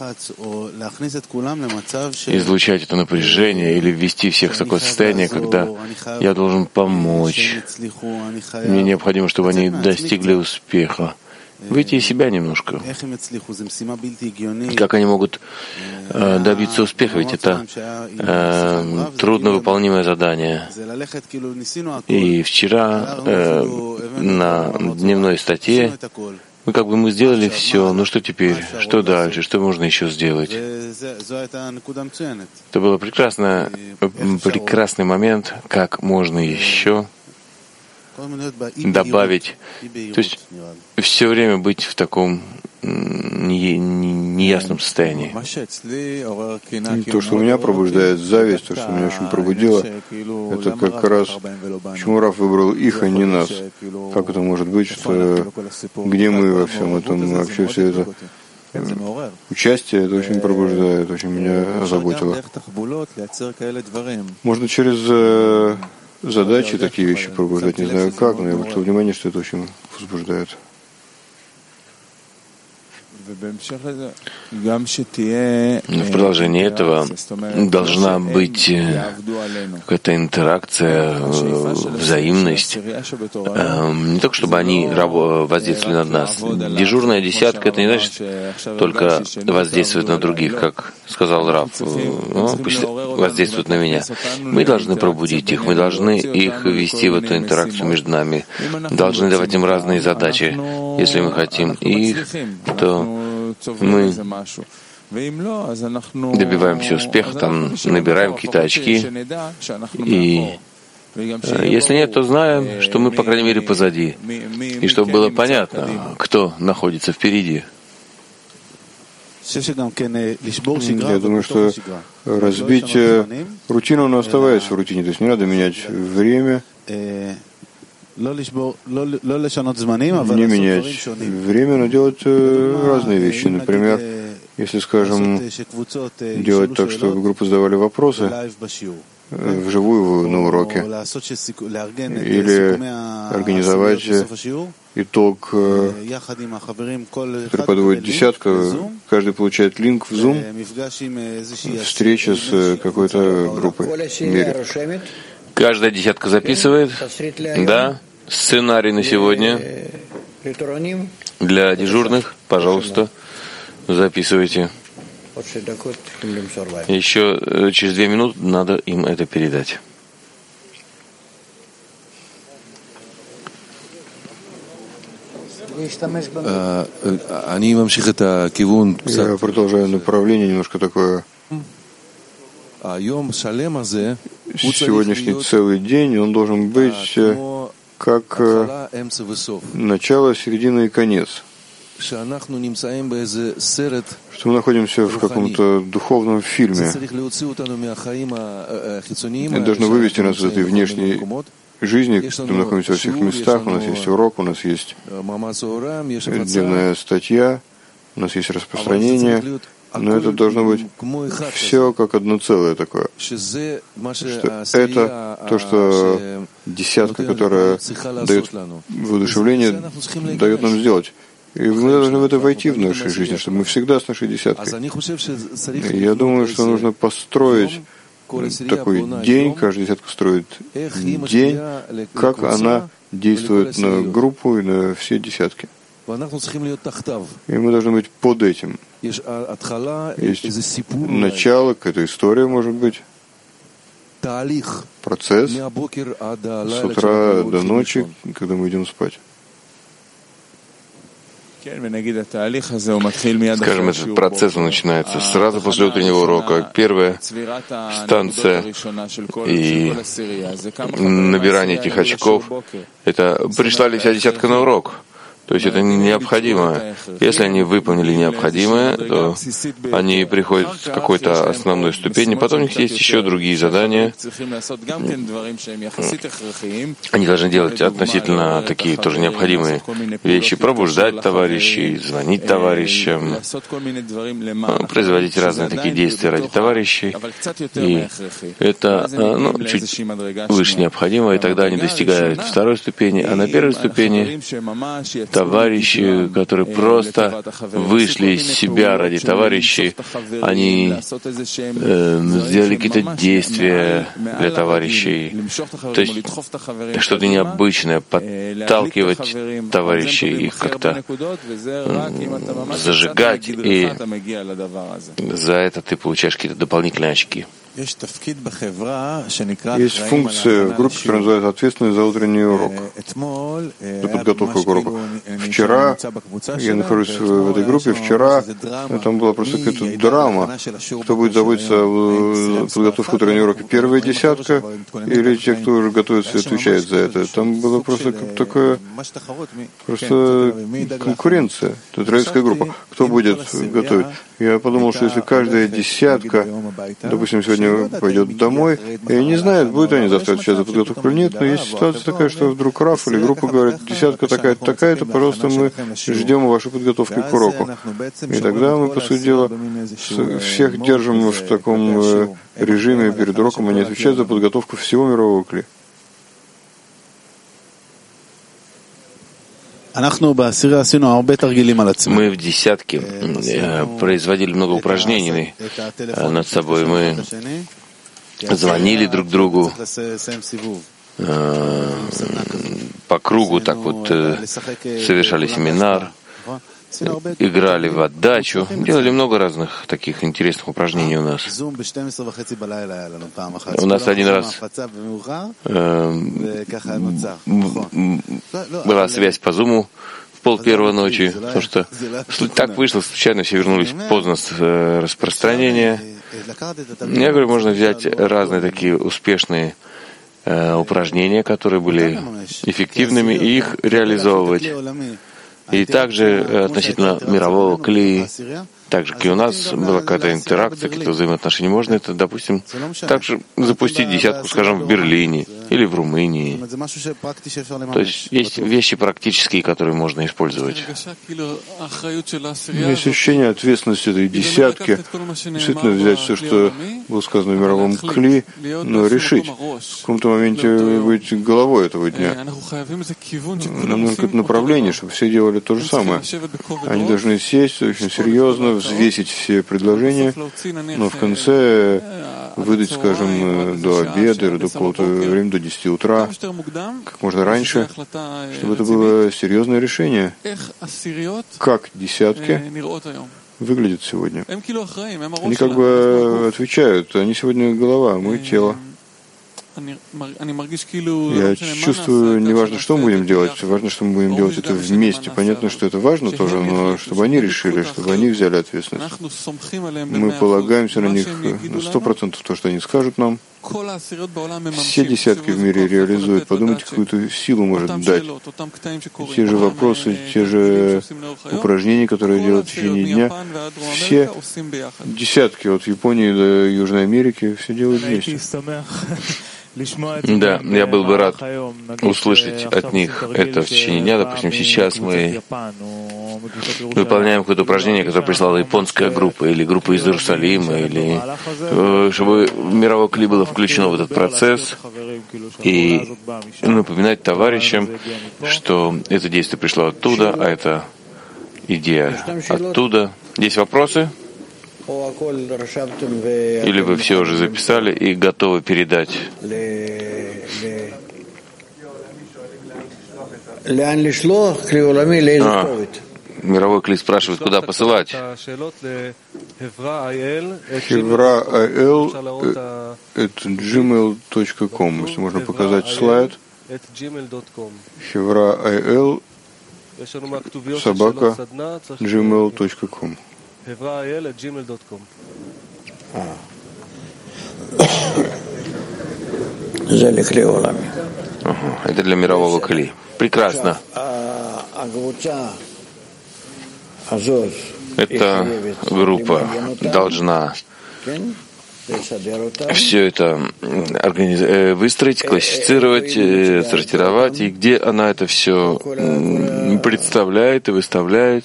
излучать это напряжение или ввести всех в такое состояние, когда я должен помочь, мне необходимо, чтобы они достигли успеха. Выйти из себя немножко. Как они могут э, добиться успеха? Ведь это э, трудновыполнимое задание. И вчера э, на дневной статье мы как бы мы сделали все, ну что теперь, что дальше, что можно еще сделать? Это был прекрасный, прекрасный момент, как можно еще добавить, то есть все время быть в таком не, не, неясном состоянии. То, что у меня пробуждает зависть, то, что меня очень пробудило, это как раз почему Рав выбрал их, а не нас. Как это может быть, что где мы во всем этом, вообще все это участие, это очень пробуждает, очень меня озаботило. Можно через задачи такие вещи пробуждать, не знаю как, но я обратил внимание, что это очень возбуждает. В продолжении этого должна быть какая-то интеракция, взаимность. Не только чтобы они воздействовали на нас. Дежурная десятка — это не значит только воздействовать на других, как сказал Рав. Ну, пусть воздействуют на меня. Мы должны пробудить их, мы должны их ввести в эту интеракцию между нами, должны давать им разные задачи. Если мы хотим их, то мы добиваемся успеха, там набираем какие-то очки, и если нет, то знаем, что мы, по крайней мере, позади, и чтобы было понятно, кто находится впереди. Я думаю, что разбить рутину, но оставаясь в рутине, то есть не надо менять время, не менять время, но делать разные вещи. Например, если, скажем, делать так, чтобы группы задавали вопросы вживую на уроке, или организовать итог, который подводит десятка, каждый получает линк в Zoom, встреча с какой-то группой в мире. Каждая десятка записывает, да, сценарий на сегодня для дежурных, пожалуйста, записывайте. Еще через две минуты надо им это передать. Я продолжаю направление немножко такое. Сегодняшний целый день, он должен быть как начало, середина и конец. Что мы находимся в каком-то духовном фильме. Это должно вывести нас из этой внешней жизни, где мы находимся во всех местах, у нас есть урок, у нас есть дневная статья, у нас есть распространение, но это должно быть все как одно целое такое. Что это то, что десятка, которая дает воодушевление, дает нам сделать. И мы должны в это войти в нашей жизни, чтобы мы всегда с нашей десяткой. И я думаю, что нужно построить такой день, каждая десятка строит день, как она действует на группу и на все десятки. И мы должны быть под этим. Есть начало, какая-то история, может быть, процесс с утра до ночи, когда мы идем спать. Скажем, этот процесс начинается сразу после утреннего урока. Первая станция и набирание этих очков — это пришла ли вся десятка на урок. То есть это необходимо. Если они выполнили необходимое, то они приходят к какой-то основной ступени, потом у них есть еще другие задания. Они должны делать относительно такие тоже необходимые вещи, пробуждать товарищей, звонить товарищам, производить разные такие действия ради товарищей. И это ну, чуть выше необходимо, и тогда они достигают второй ступени, а на первой ступени товарищи, которые просто вышли из себя ради товарищей, они э, сделали какие-то действия для товарищей, то есть что-то необычное, подталкивать товарищей, их как-то зажигать, и за это ты получаешь какие-то дополнительные очки. Есть функция в группе, которая называется «Ответственность за утренний урок», за подготовку к уроку. Вчера, я нахожусь в этой группе, вчера там была просто какая-то драма. Кто будет заботиться о подготовке к утреннему уроку? Первая десятка или те, кто уже готовится и отвечает за это? Там было просто такое, просто конкуренция. Это израильская группа. Кто будет готовить? Я подумал, что если каждая десятка, допустим, сегодня пойдет домой, и не знают, будут они завтра отвечать за подготовку или нет, но есть ситуация такая, что вдруг Раф или группа говорит, десятка такая-то, такая-то, пожалуйста, мы ждем вашей подготовки к уроку. И тогда мы, по сути дела, всех держим в таком режиме перед уроком, они отвечают за подготовку всего мирового кли. Мы в десятке производили много упражнений над собой. Мы звонили друг другу по кругу, так вот совершали семинар, играли в отдачу, делали много разных таких интересных упражнений у нас. У нас один раз э, была связь по зуму в пол первой ночи, потому что так вышло, случайно все вернулись поздно с э, распространения. Я говорю, можно взять разные такие успешные э, упражнения, которые были эффективными, и их реализовывать. И также относительно мирового кли, так же, как и у нас была какая-то интеракция, какие-то взаимоотношения, можно это, допустим, также запустить десятку, скажем, в Берлине или в Румынии. То есть есть вещи практические, которые можно использовать. Есть ощущение ответственности этой десятки, действительно взять все, что было сказано в мировом кли, но решить в каком-то моменте быть головой этого дня. Нам нужно какое-то направление, чтобы все делали то же самое. Они должны сесть очень серьезно, взвесить все предложения, но в конце выдать, скажем, до обеда или до какого-то времени, до десяти утра, как можно раньше, чтобы это было серьезное решение, как десятки выглядят сегодня. Они как бы отвечают, они сегодня голова, мы тело. Я чувствую, не важно, что мы будем делать, важно, что мы будем делать это вместе. Понятно, что это важно тоже, но чтобы они решили, чтобы они взяли ответственность. Мы полагаемся на них на сто процентов то, что они скажут нам. Все десятки в мире реализуют. Подумайте, какую-то силу может дать. Те же вопросы, те же упражнения, которые делают в течение дня. Все десятки от Японии до Южной Америки все делают вместе. Да, я был бы рад услышать от них это в течение дня. Допустим, сейчас мы выполняем какое-то упражнение, которое прислала японская группа, или группа из Иерусалима, или чтобы мировой кли было включено в этот процесс, и напоминать товарищам, что это действие пришло оттуда, а это идея оттуда. Есть вопросы? Или вы все уже записали и готовы передать? А, мировой кли спрашивает, куда посылать? хевра ай эл эт джимейл точка ком. Если можно показать слайд. хевра ай эл собака джимейл точка ком. Это для мирового кли. Прекрасно. Эта группа должна все это организ... выстроить, классифицировать, сортировать, и где она это все представляет и выставляет.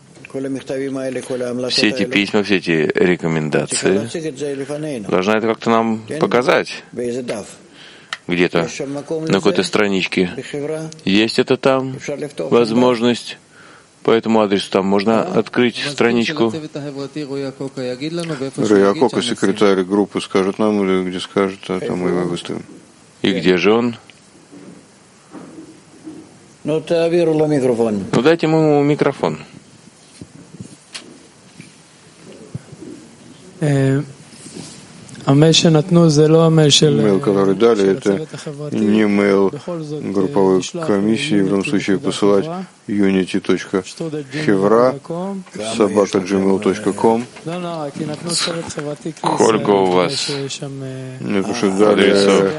Все эти письма, все эти рекомендации, должна это как-то нам показать где-то на какой-то страничке. Есть это там возможность? По этому адресу там можно открыть страничку. Райакока, секретарь группы, скажет нам, или где скажет, а там мы его выставим. И где же он? Ну, дайте ему микрофон. Мейл, который дали, это не мейл групповой комиссии. В любом случае посылать unity.хевра собака джимейл точка ком. Сколько у вас Нет, что дали,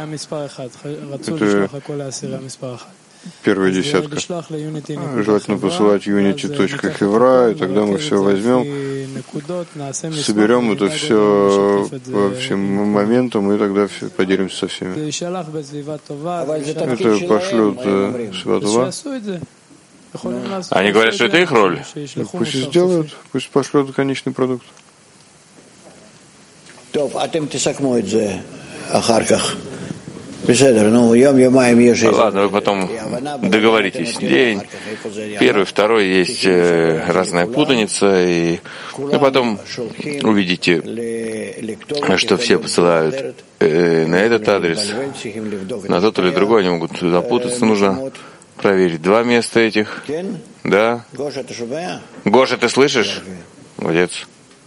это первая десятка. Желательно посылать unity.хевра, и тогда мы все возьмем, соберем это все по всем моментам, и тогда все поделимся со всеми. Это пошлют Сватова. Они говорят, что это их роль. Пусть и сделают, пусть пошлют конечный продукт. Ладно, вы потом договоритесь. День первый, второй, есть разная путаница, и вы потом увидите, что все посылают на этот адрес, на тот или другой, они могут запутаться, нужно проверить два места этих. Да? Гоша, ты слышишь? Молодец.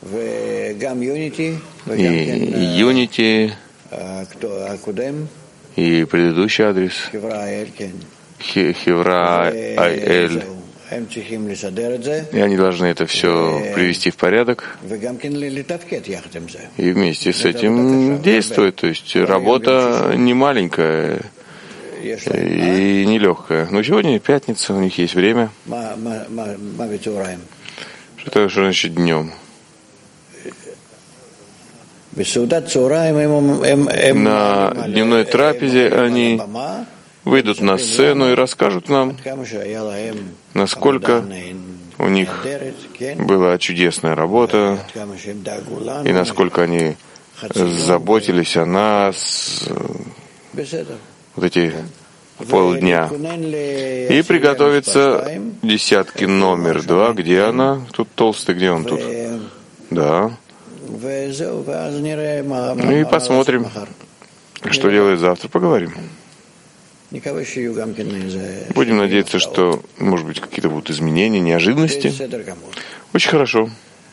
И Unity, и предыдущий адрес Хевра Ай-Эль. И они должны это все привести в порядок и вместе с этим действовать. То есть работа не маленькая и нелегкая. Но сегодня пятница, у них есть время. Что же значит днем? На дневной трапезе они выйдут на сцену и расскажут нам, насколько у них была чудесная работа и насколько они заботились о нас вот эти полдня. И приготовиться десятки номер два. Где она? Тут толстый, где он тут? Да. И посмотрим, что делает завтра. Поговорим. Будем надеяться, что, может быть, какие-то будут изменения, неожиданности. Очень хорошо.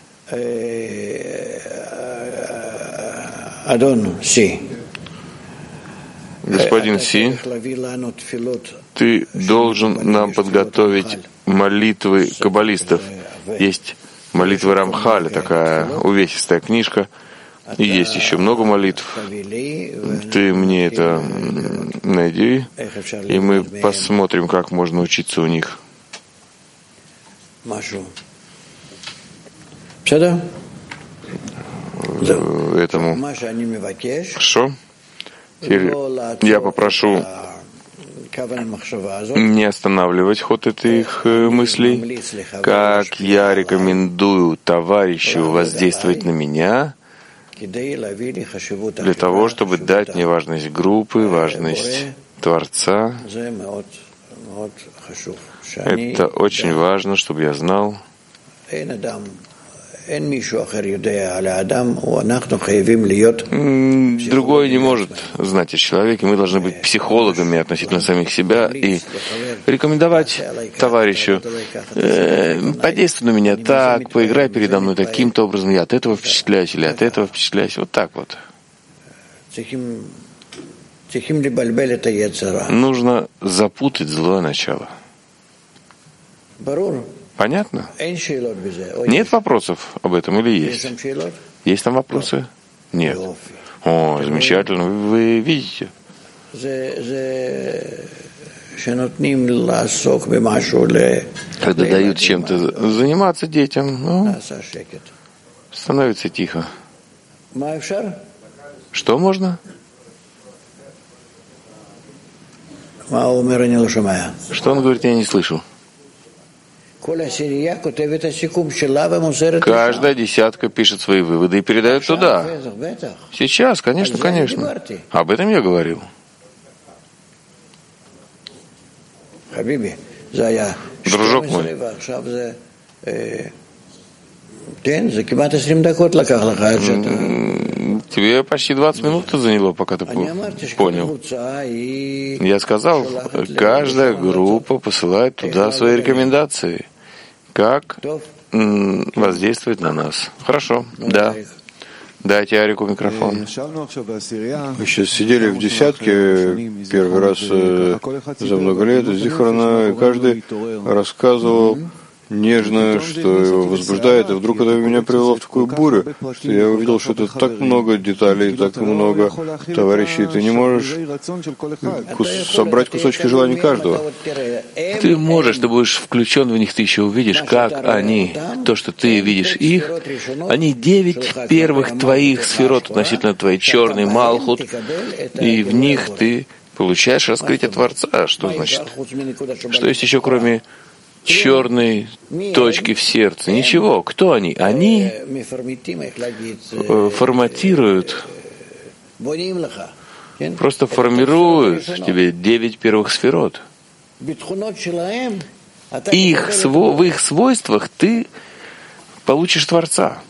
Господин Си, ты должен нам подготовить молитвы каббалистов. Есть молитвы Рамхаля, такая увесистая книжка, и есть еще много молитв. Ты мне это найди, и мы посмотрим, как можно учиться у них. Этому. Хорошо? Теперь я попрошу не останавливать ход этих мыслей, как я рекомендую товарищу воздействовать на меня для того, чтобы дать мне важность группы, важность Творца. Это очень важно, чтобы я знал, другой не может знать о человеке. Мы должны быть психологами относительно самих себя и рекомендовать товарищу: э, подействуй на меня так, поиграй передо мной таким-то образом, я от этого впечатляюсь или от этого впечатляюсь. Вот так вот. Нужно запутать злое начало. Понятно? Нет вопросов об этом или есть? Есть там вопросы? Нет. О, замечательно. Вы видите? Когда дают чем-то заниматься детям, ну, становится тихо. Что можно? Что он говорит, я не слышу. Каждая десятка пишет свои выводы и передает туда. Сейчас, конечно, конечно. Об этом я говорил. Дружок мой, тебе почти двадцать минут заняло, пока ты понял. Я сказал, каждая группа посылает туда свои рекомендации. Как воздействовать на нас. Хорошо, да. Дайте Арику микрофон. Мы сейчас сидели в десятке первый раз э, за много лет, Зихрана, и каждый рассказывал нежно, что его возбуждает, и вдруг это меня привело в такую бурю, что я увидел, что это так много деталей, так много товарищей, ты не можешь кус- собрать кусочки желаний каждого. Ты можешь, ты будешь включен в них, ты еще увидишь, как они, то, что ты видишь их, они девять первых твоих сферот относительно твоей черной Малхут, и в них ты получаешь раскрытие Творца. Что значит? Что есть еще кроме черной точки в сердце? Ничего. Кто они? Они форматируют, просто формируют в тебе девять первых сферот. Их, в их свойствах ты получишь Творца.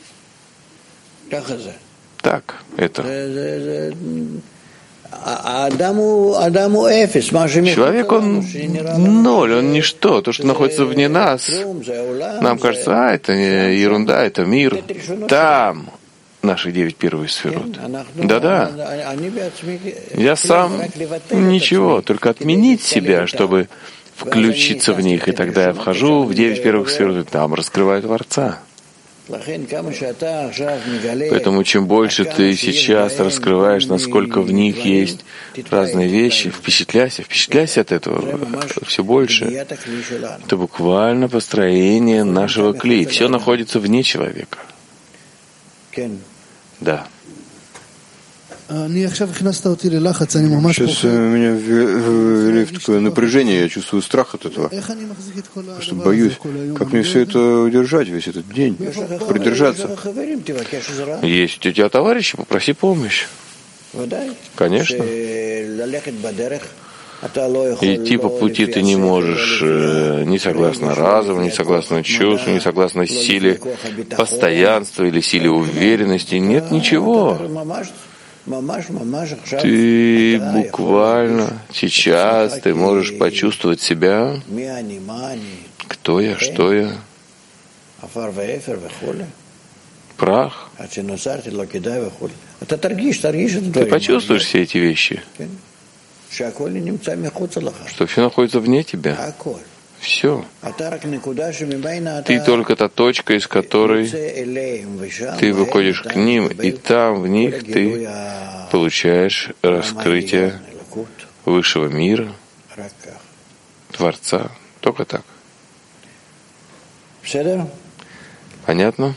Так, это. Человек, он ноль, он ничто. То, что находится вне нас, нам кажется, а, это ерунда, это мир. Там наши девять первых сферот. Да-да. Я сам ничего, только отменить себя, чтобы включиться в них. И тогда я вхожу в девять первых сферот, и там раскрываю Творца. Поэтому чем больше ты сейчас раскрываешь, насколько в них есть разные вещи, впечатляйся, впечатляйся от этого все больше. Это буквально построение нашего кли. Все находится вне человека. Да. Сейчас меня ввели в такое напряжение, я чувствую страх от этого, потому что боюсь, как мне все это удержать, весь этот день, придержаться. Есть у тебя товарищи, попроси помощь. Конечно. Идти по пути ты не можешь не согласно разуму, не согласно чувству, не согласно силе постоянства или силе уверенности. Нет ничего. Ты буквально сейчас ты можешь почувствовать себя, кто я, что я, прах. Ты почувствуешь все эти вещи, что все находится вне тебя. Все. Ты только та точка, из которой ты выходишь к ним, и там, в них, ты получаешь раскрытие высшего мира, Творца. Только так. Понятно?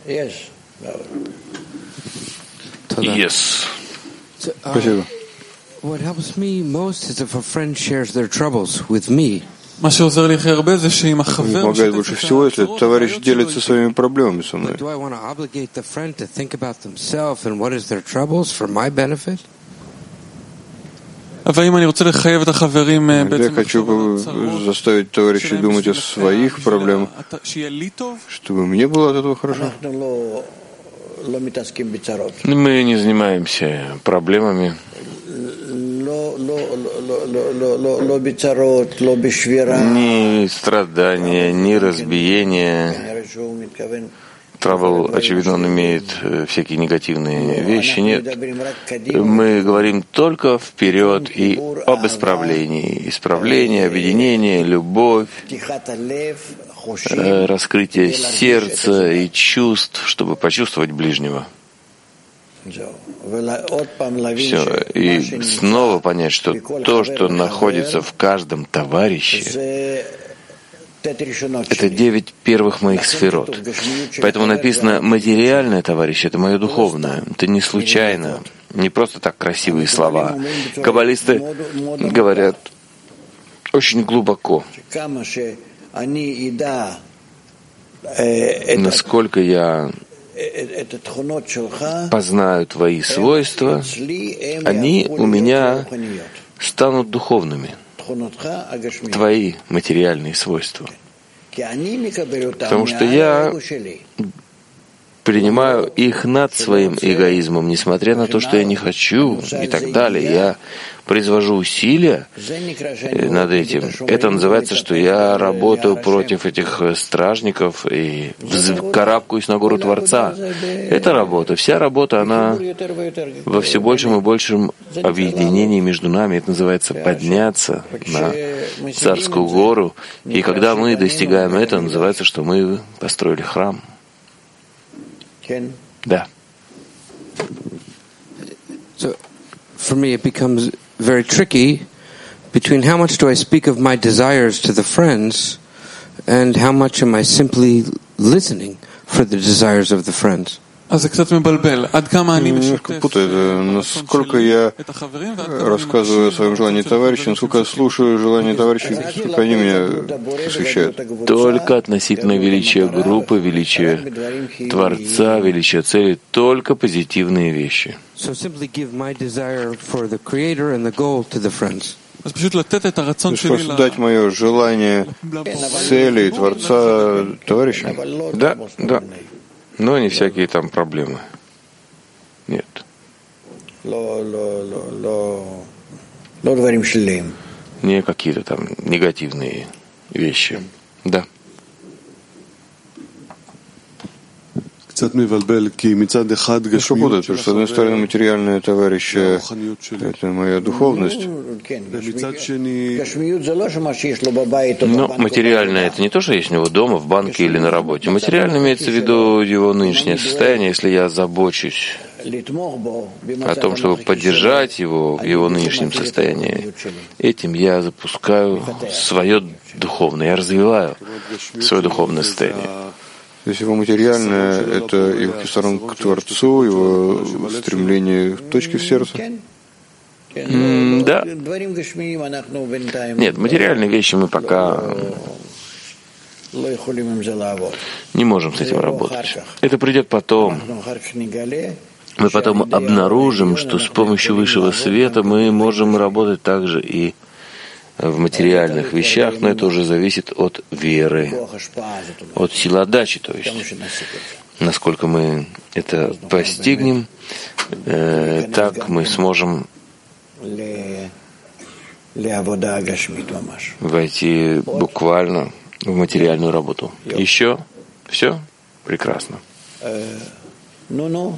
Yes. Спасибо. What helps me most is if a friend shares their troubles with me. Помогает больше всего, если товарищ делится своими проблемами со мной. Я хочу заставить товарищей думать о своих проблемах, чтобы мне было от этого хорошо. Мы не занимаемся проблемами. Ни страдания, ни разбиения. Трабл, очевидно, он имеет всякие негативные вещи. Нет. Мы говорим только вперед и об исправлении. Исправление, объединение, любовь, раскрытие сердца и чувств, чтобы почувствовать ближнего. Все. И снова понять, что то, что находится в каждом товарище, это девять первых моих сферот. Поэтому написано «материальное товарище» — это мое духовное. Это не случайно, не просто так красивые слова. Каббалисты говорят очень глубоко. Насколько я познаю твои свойства, они у меня станут духовными. Твои материальные свойства. Потому что я принимаю их над своим эгоизмом, несмотря на то, что я не хочу и так далее. Я произвожу усилия над этим. Это называется, что я работаю против этих стражников и карабкаюсь на гору Творца. Это работа. Вся работа, она во все большем и большем объединении между нами. Это называется подняться на Царскую гору. И когда мы достигаем этого, называется, что мы построили храм. Да. So, for me, it becomes very tricky between how much do I speak of my desires to the friends and how much am I simply listening for the desires of the friends. Немножко путает, насколько я рассказываю о своем желании товарища, насколько я слушаю желания товарищей, насколько они меня посвящают. Только относительно величия группы, величия Творца, величия цели, только позитивные вещи. So simply give my desire for the Creator and the goal to the friends. То есть просто дать мое желание цели Творца товарищам? Да, да. Но не всякие там проблемы. Нет. Не какие-то там негативные вещи. Да. Что путает, потому что, с одной стороны, материальное товарища — это моя духовность. Но материальное — это не то, что есть у него дома, в банке или на работе. Материально имеется в виду его нынешнее состояние, если я забочусь о том, чтобы поддержать его в его нынешнем состоянии. Этим я запускаю свое духовное, я развиваю свое духовное состояние. То есть его материальное — это его кисарон к Творцу, его стремление к точке в сердце? Mm, да. Нет, материальные вещи мы пока не можем с этим работать. Это придет потом. Мы потом обнаружим, что с помощью высшего света мы можем работать также и в материальных вещах, но это уже зависит от веры, от силы отдачи, то есть насколько мы это постигнем, э, так мы сможем войти буквально в материальную работу. Еще? Все? Прекрасно. Ну?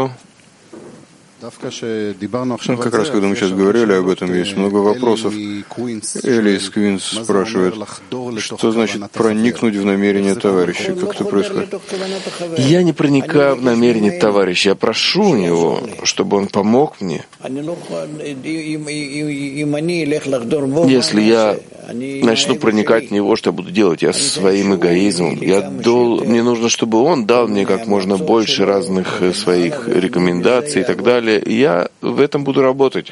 Ну, как раз, когда мы сейчас говорили об этом, есть много вопросов. Элли из Квинс спрашивает, что значит проникнуть в намерение товарища? Как это происходит? Я не проникаю в намерение товарища, я прошу у него, чтобы он помог мне. Если я начну проникать в него, что я буду делать? Я своим эгоизмом. Я дол... Мне нужно, чтобы он дал мне как можно больше разных своих рекомендаций и так далее. И я в этом буду работать.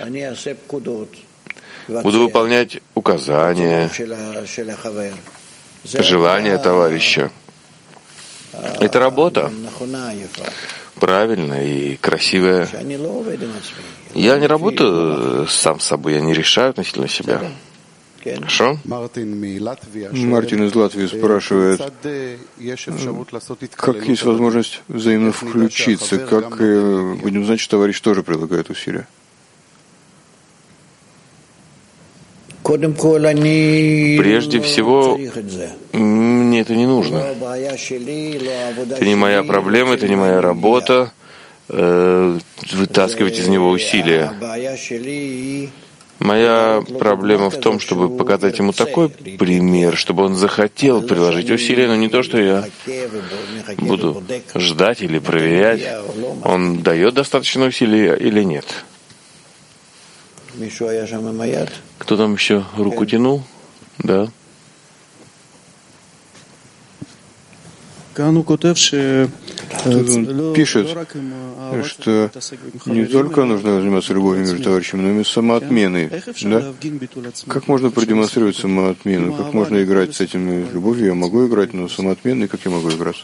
Буду выполнять указания, желания товарища. Это работа. Правильная и красивая. Я не работаю сам с собой, я не решаю относительно себя. Хорошо? Мартин из Латвии спрашивает, как есть возможность взаимно включиться, как будем знать, что товарищ тоже прилагает усилия? Прежде всего, мне это не нужно. Это не моя проблема, это не моя работа э, вытаскивать из него усилия. Моя проблема в том, чтобы показать ему такой пример, чтобы он захотел приложить усилия, но не то, что я буду ждать или проверять, он дает достаточно усилий или нет. Кто там еще руку тянул? Да. Он пишет, что не только нужно заниматься любовью между товарищами, но и самоотменой. Да? Как можно продемонстрировать самоотмену? Как можно играть с этим любовью? Я могу играть, но самоотменой как я могу играть?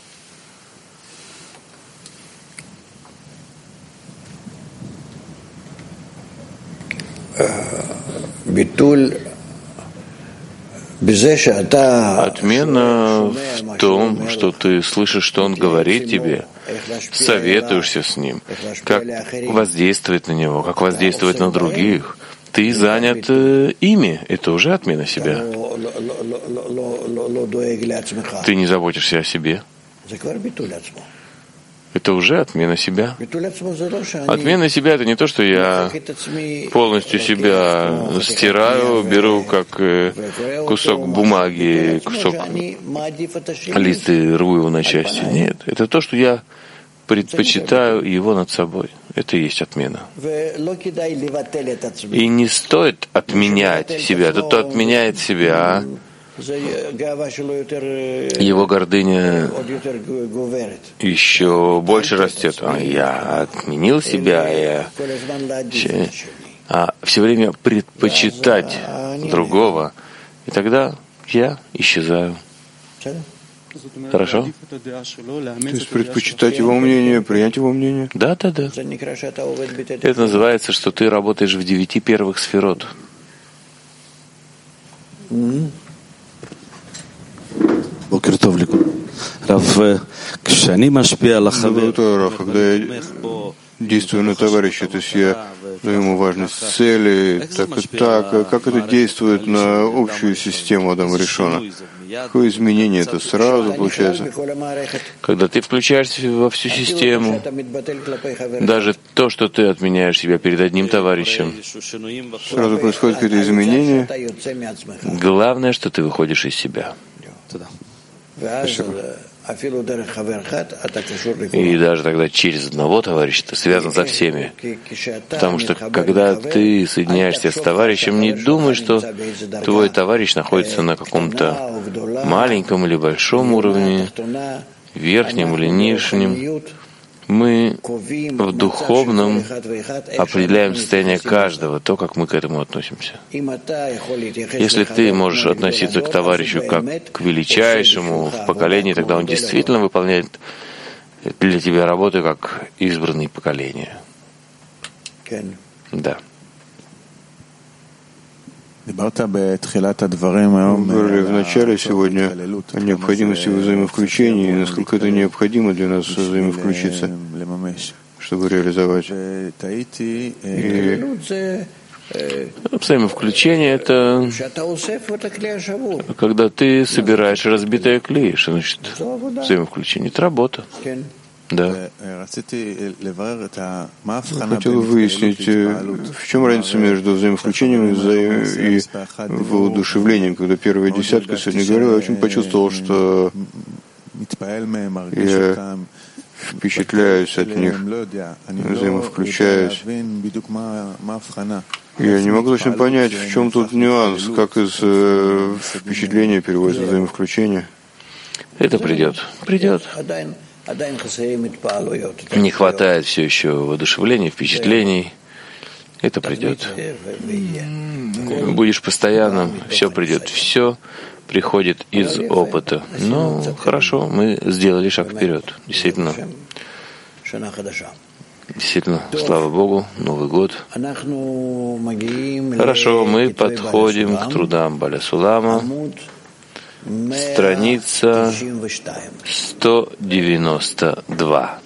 Отмена в том, что ты слышишь, что он говорит тебе, советуешься с ним, как воздействовать на него, как воздействовать на других. Ты занят э, ими, это уже отмена себя. Ты не заботишься о себе. Это уже отмена себя. Отмена себя — это не то, что я полностью себя стираю, беру как кусок бумаги, кусок листа и рву его на части. Нет, это то, что я предпочитаю его над собой. Это и есть отмена. И не стоит отменять себя. Тот, кто отменяет себя, его гордыня еще больше растет. А я отменил себя, я... а все время предпочитать другого, и тогда я исчезаю. Хорошо? То есть предпочитать его мнение, принять его мнение? Да, да, да. Это называется, что ты работаешь в девяти первых сферот. Доброе утро, Рав. Когда я действую на товарища, то есть я даю ему важность цели, так и так, как это действует на общую систему Адама Ришона? Какое изменение это сразу получается? Когда ты включаешься во всю систему, даже то, что ты отменяешь себя перед одним товарищем, сразу происходит какое-то изменение. Главное, что ты выходишь из себя. Спасибо. И даже тогда через одного товарища ты связан со всеми. Потому что когда ты соединяешься с товарищем, не думай, что твой товарищ находится на каком-то маленьком или большом уровне, верхнем или нижнем. Мы в духовном определяем состояние каждого, то, как мы к этому относимся. Если ты можешь относиться к товарищу как к величайшему в поколении, тогда он действительно выполняет для тебя работу как избранный поколения. Да. Вы говорили в начале сегодня о необходимости взаимовключения и насколько это необходимо для нас взаимовключиться, чтобы реализовать. И взаимовключение — это когда ты собираешь разбитое клей. Что значит взаимовключение? Это работа. Да. Я хотел выяснить, в чем разница между взаимовключением и, взаим... и воодушевлением. Когда первая десятка сегодня говорила, я очень почувствовал, что я впечатляюсь от них, взаимовключаюсь. Я не могу точно понять, в чем тут нюанс, как из э, впечатления переводится в взаимовключение. Это придет. Придет. Не хватает все еще воодушевлений, впечатлений. Это придет. Будешь постоянным, все придет. Все приходит из опыта. Ну, хорошо, мы сделали шаг вперед. Действительно. Действительно, слава Богу, Новый год. Хорошо, мы подходим к трудам Баля Сулама. Страница сто девяносто два.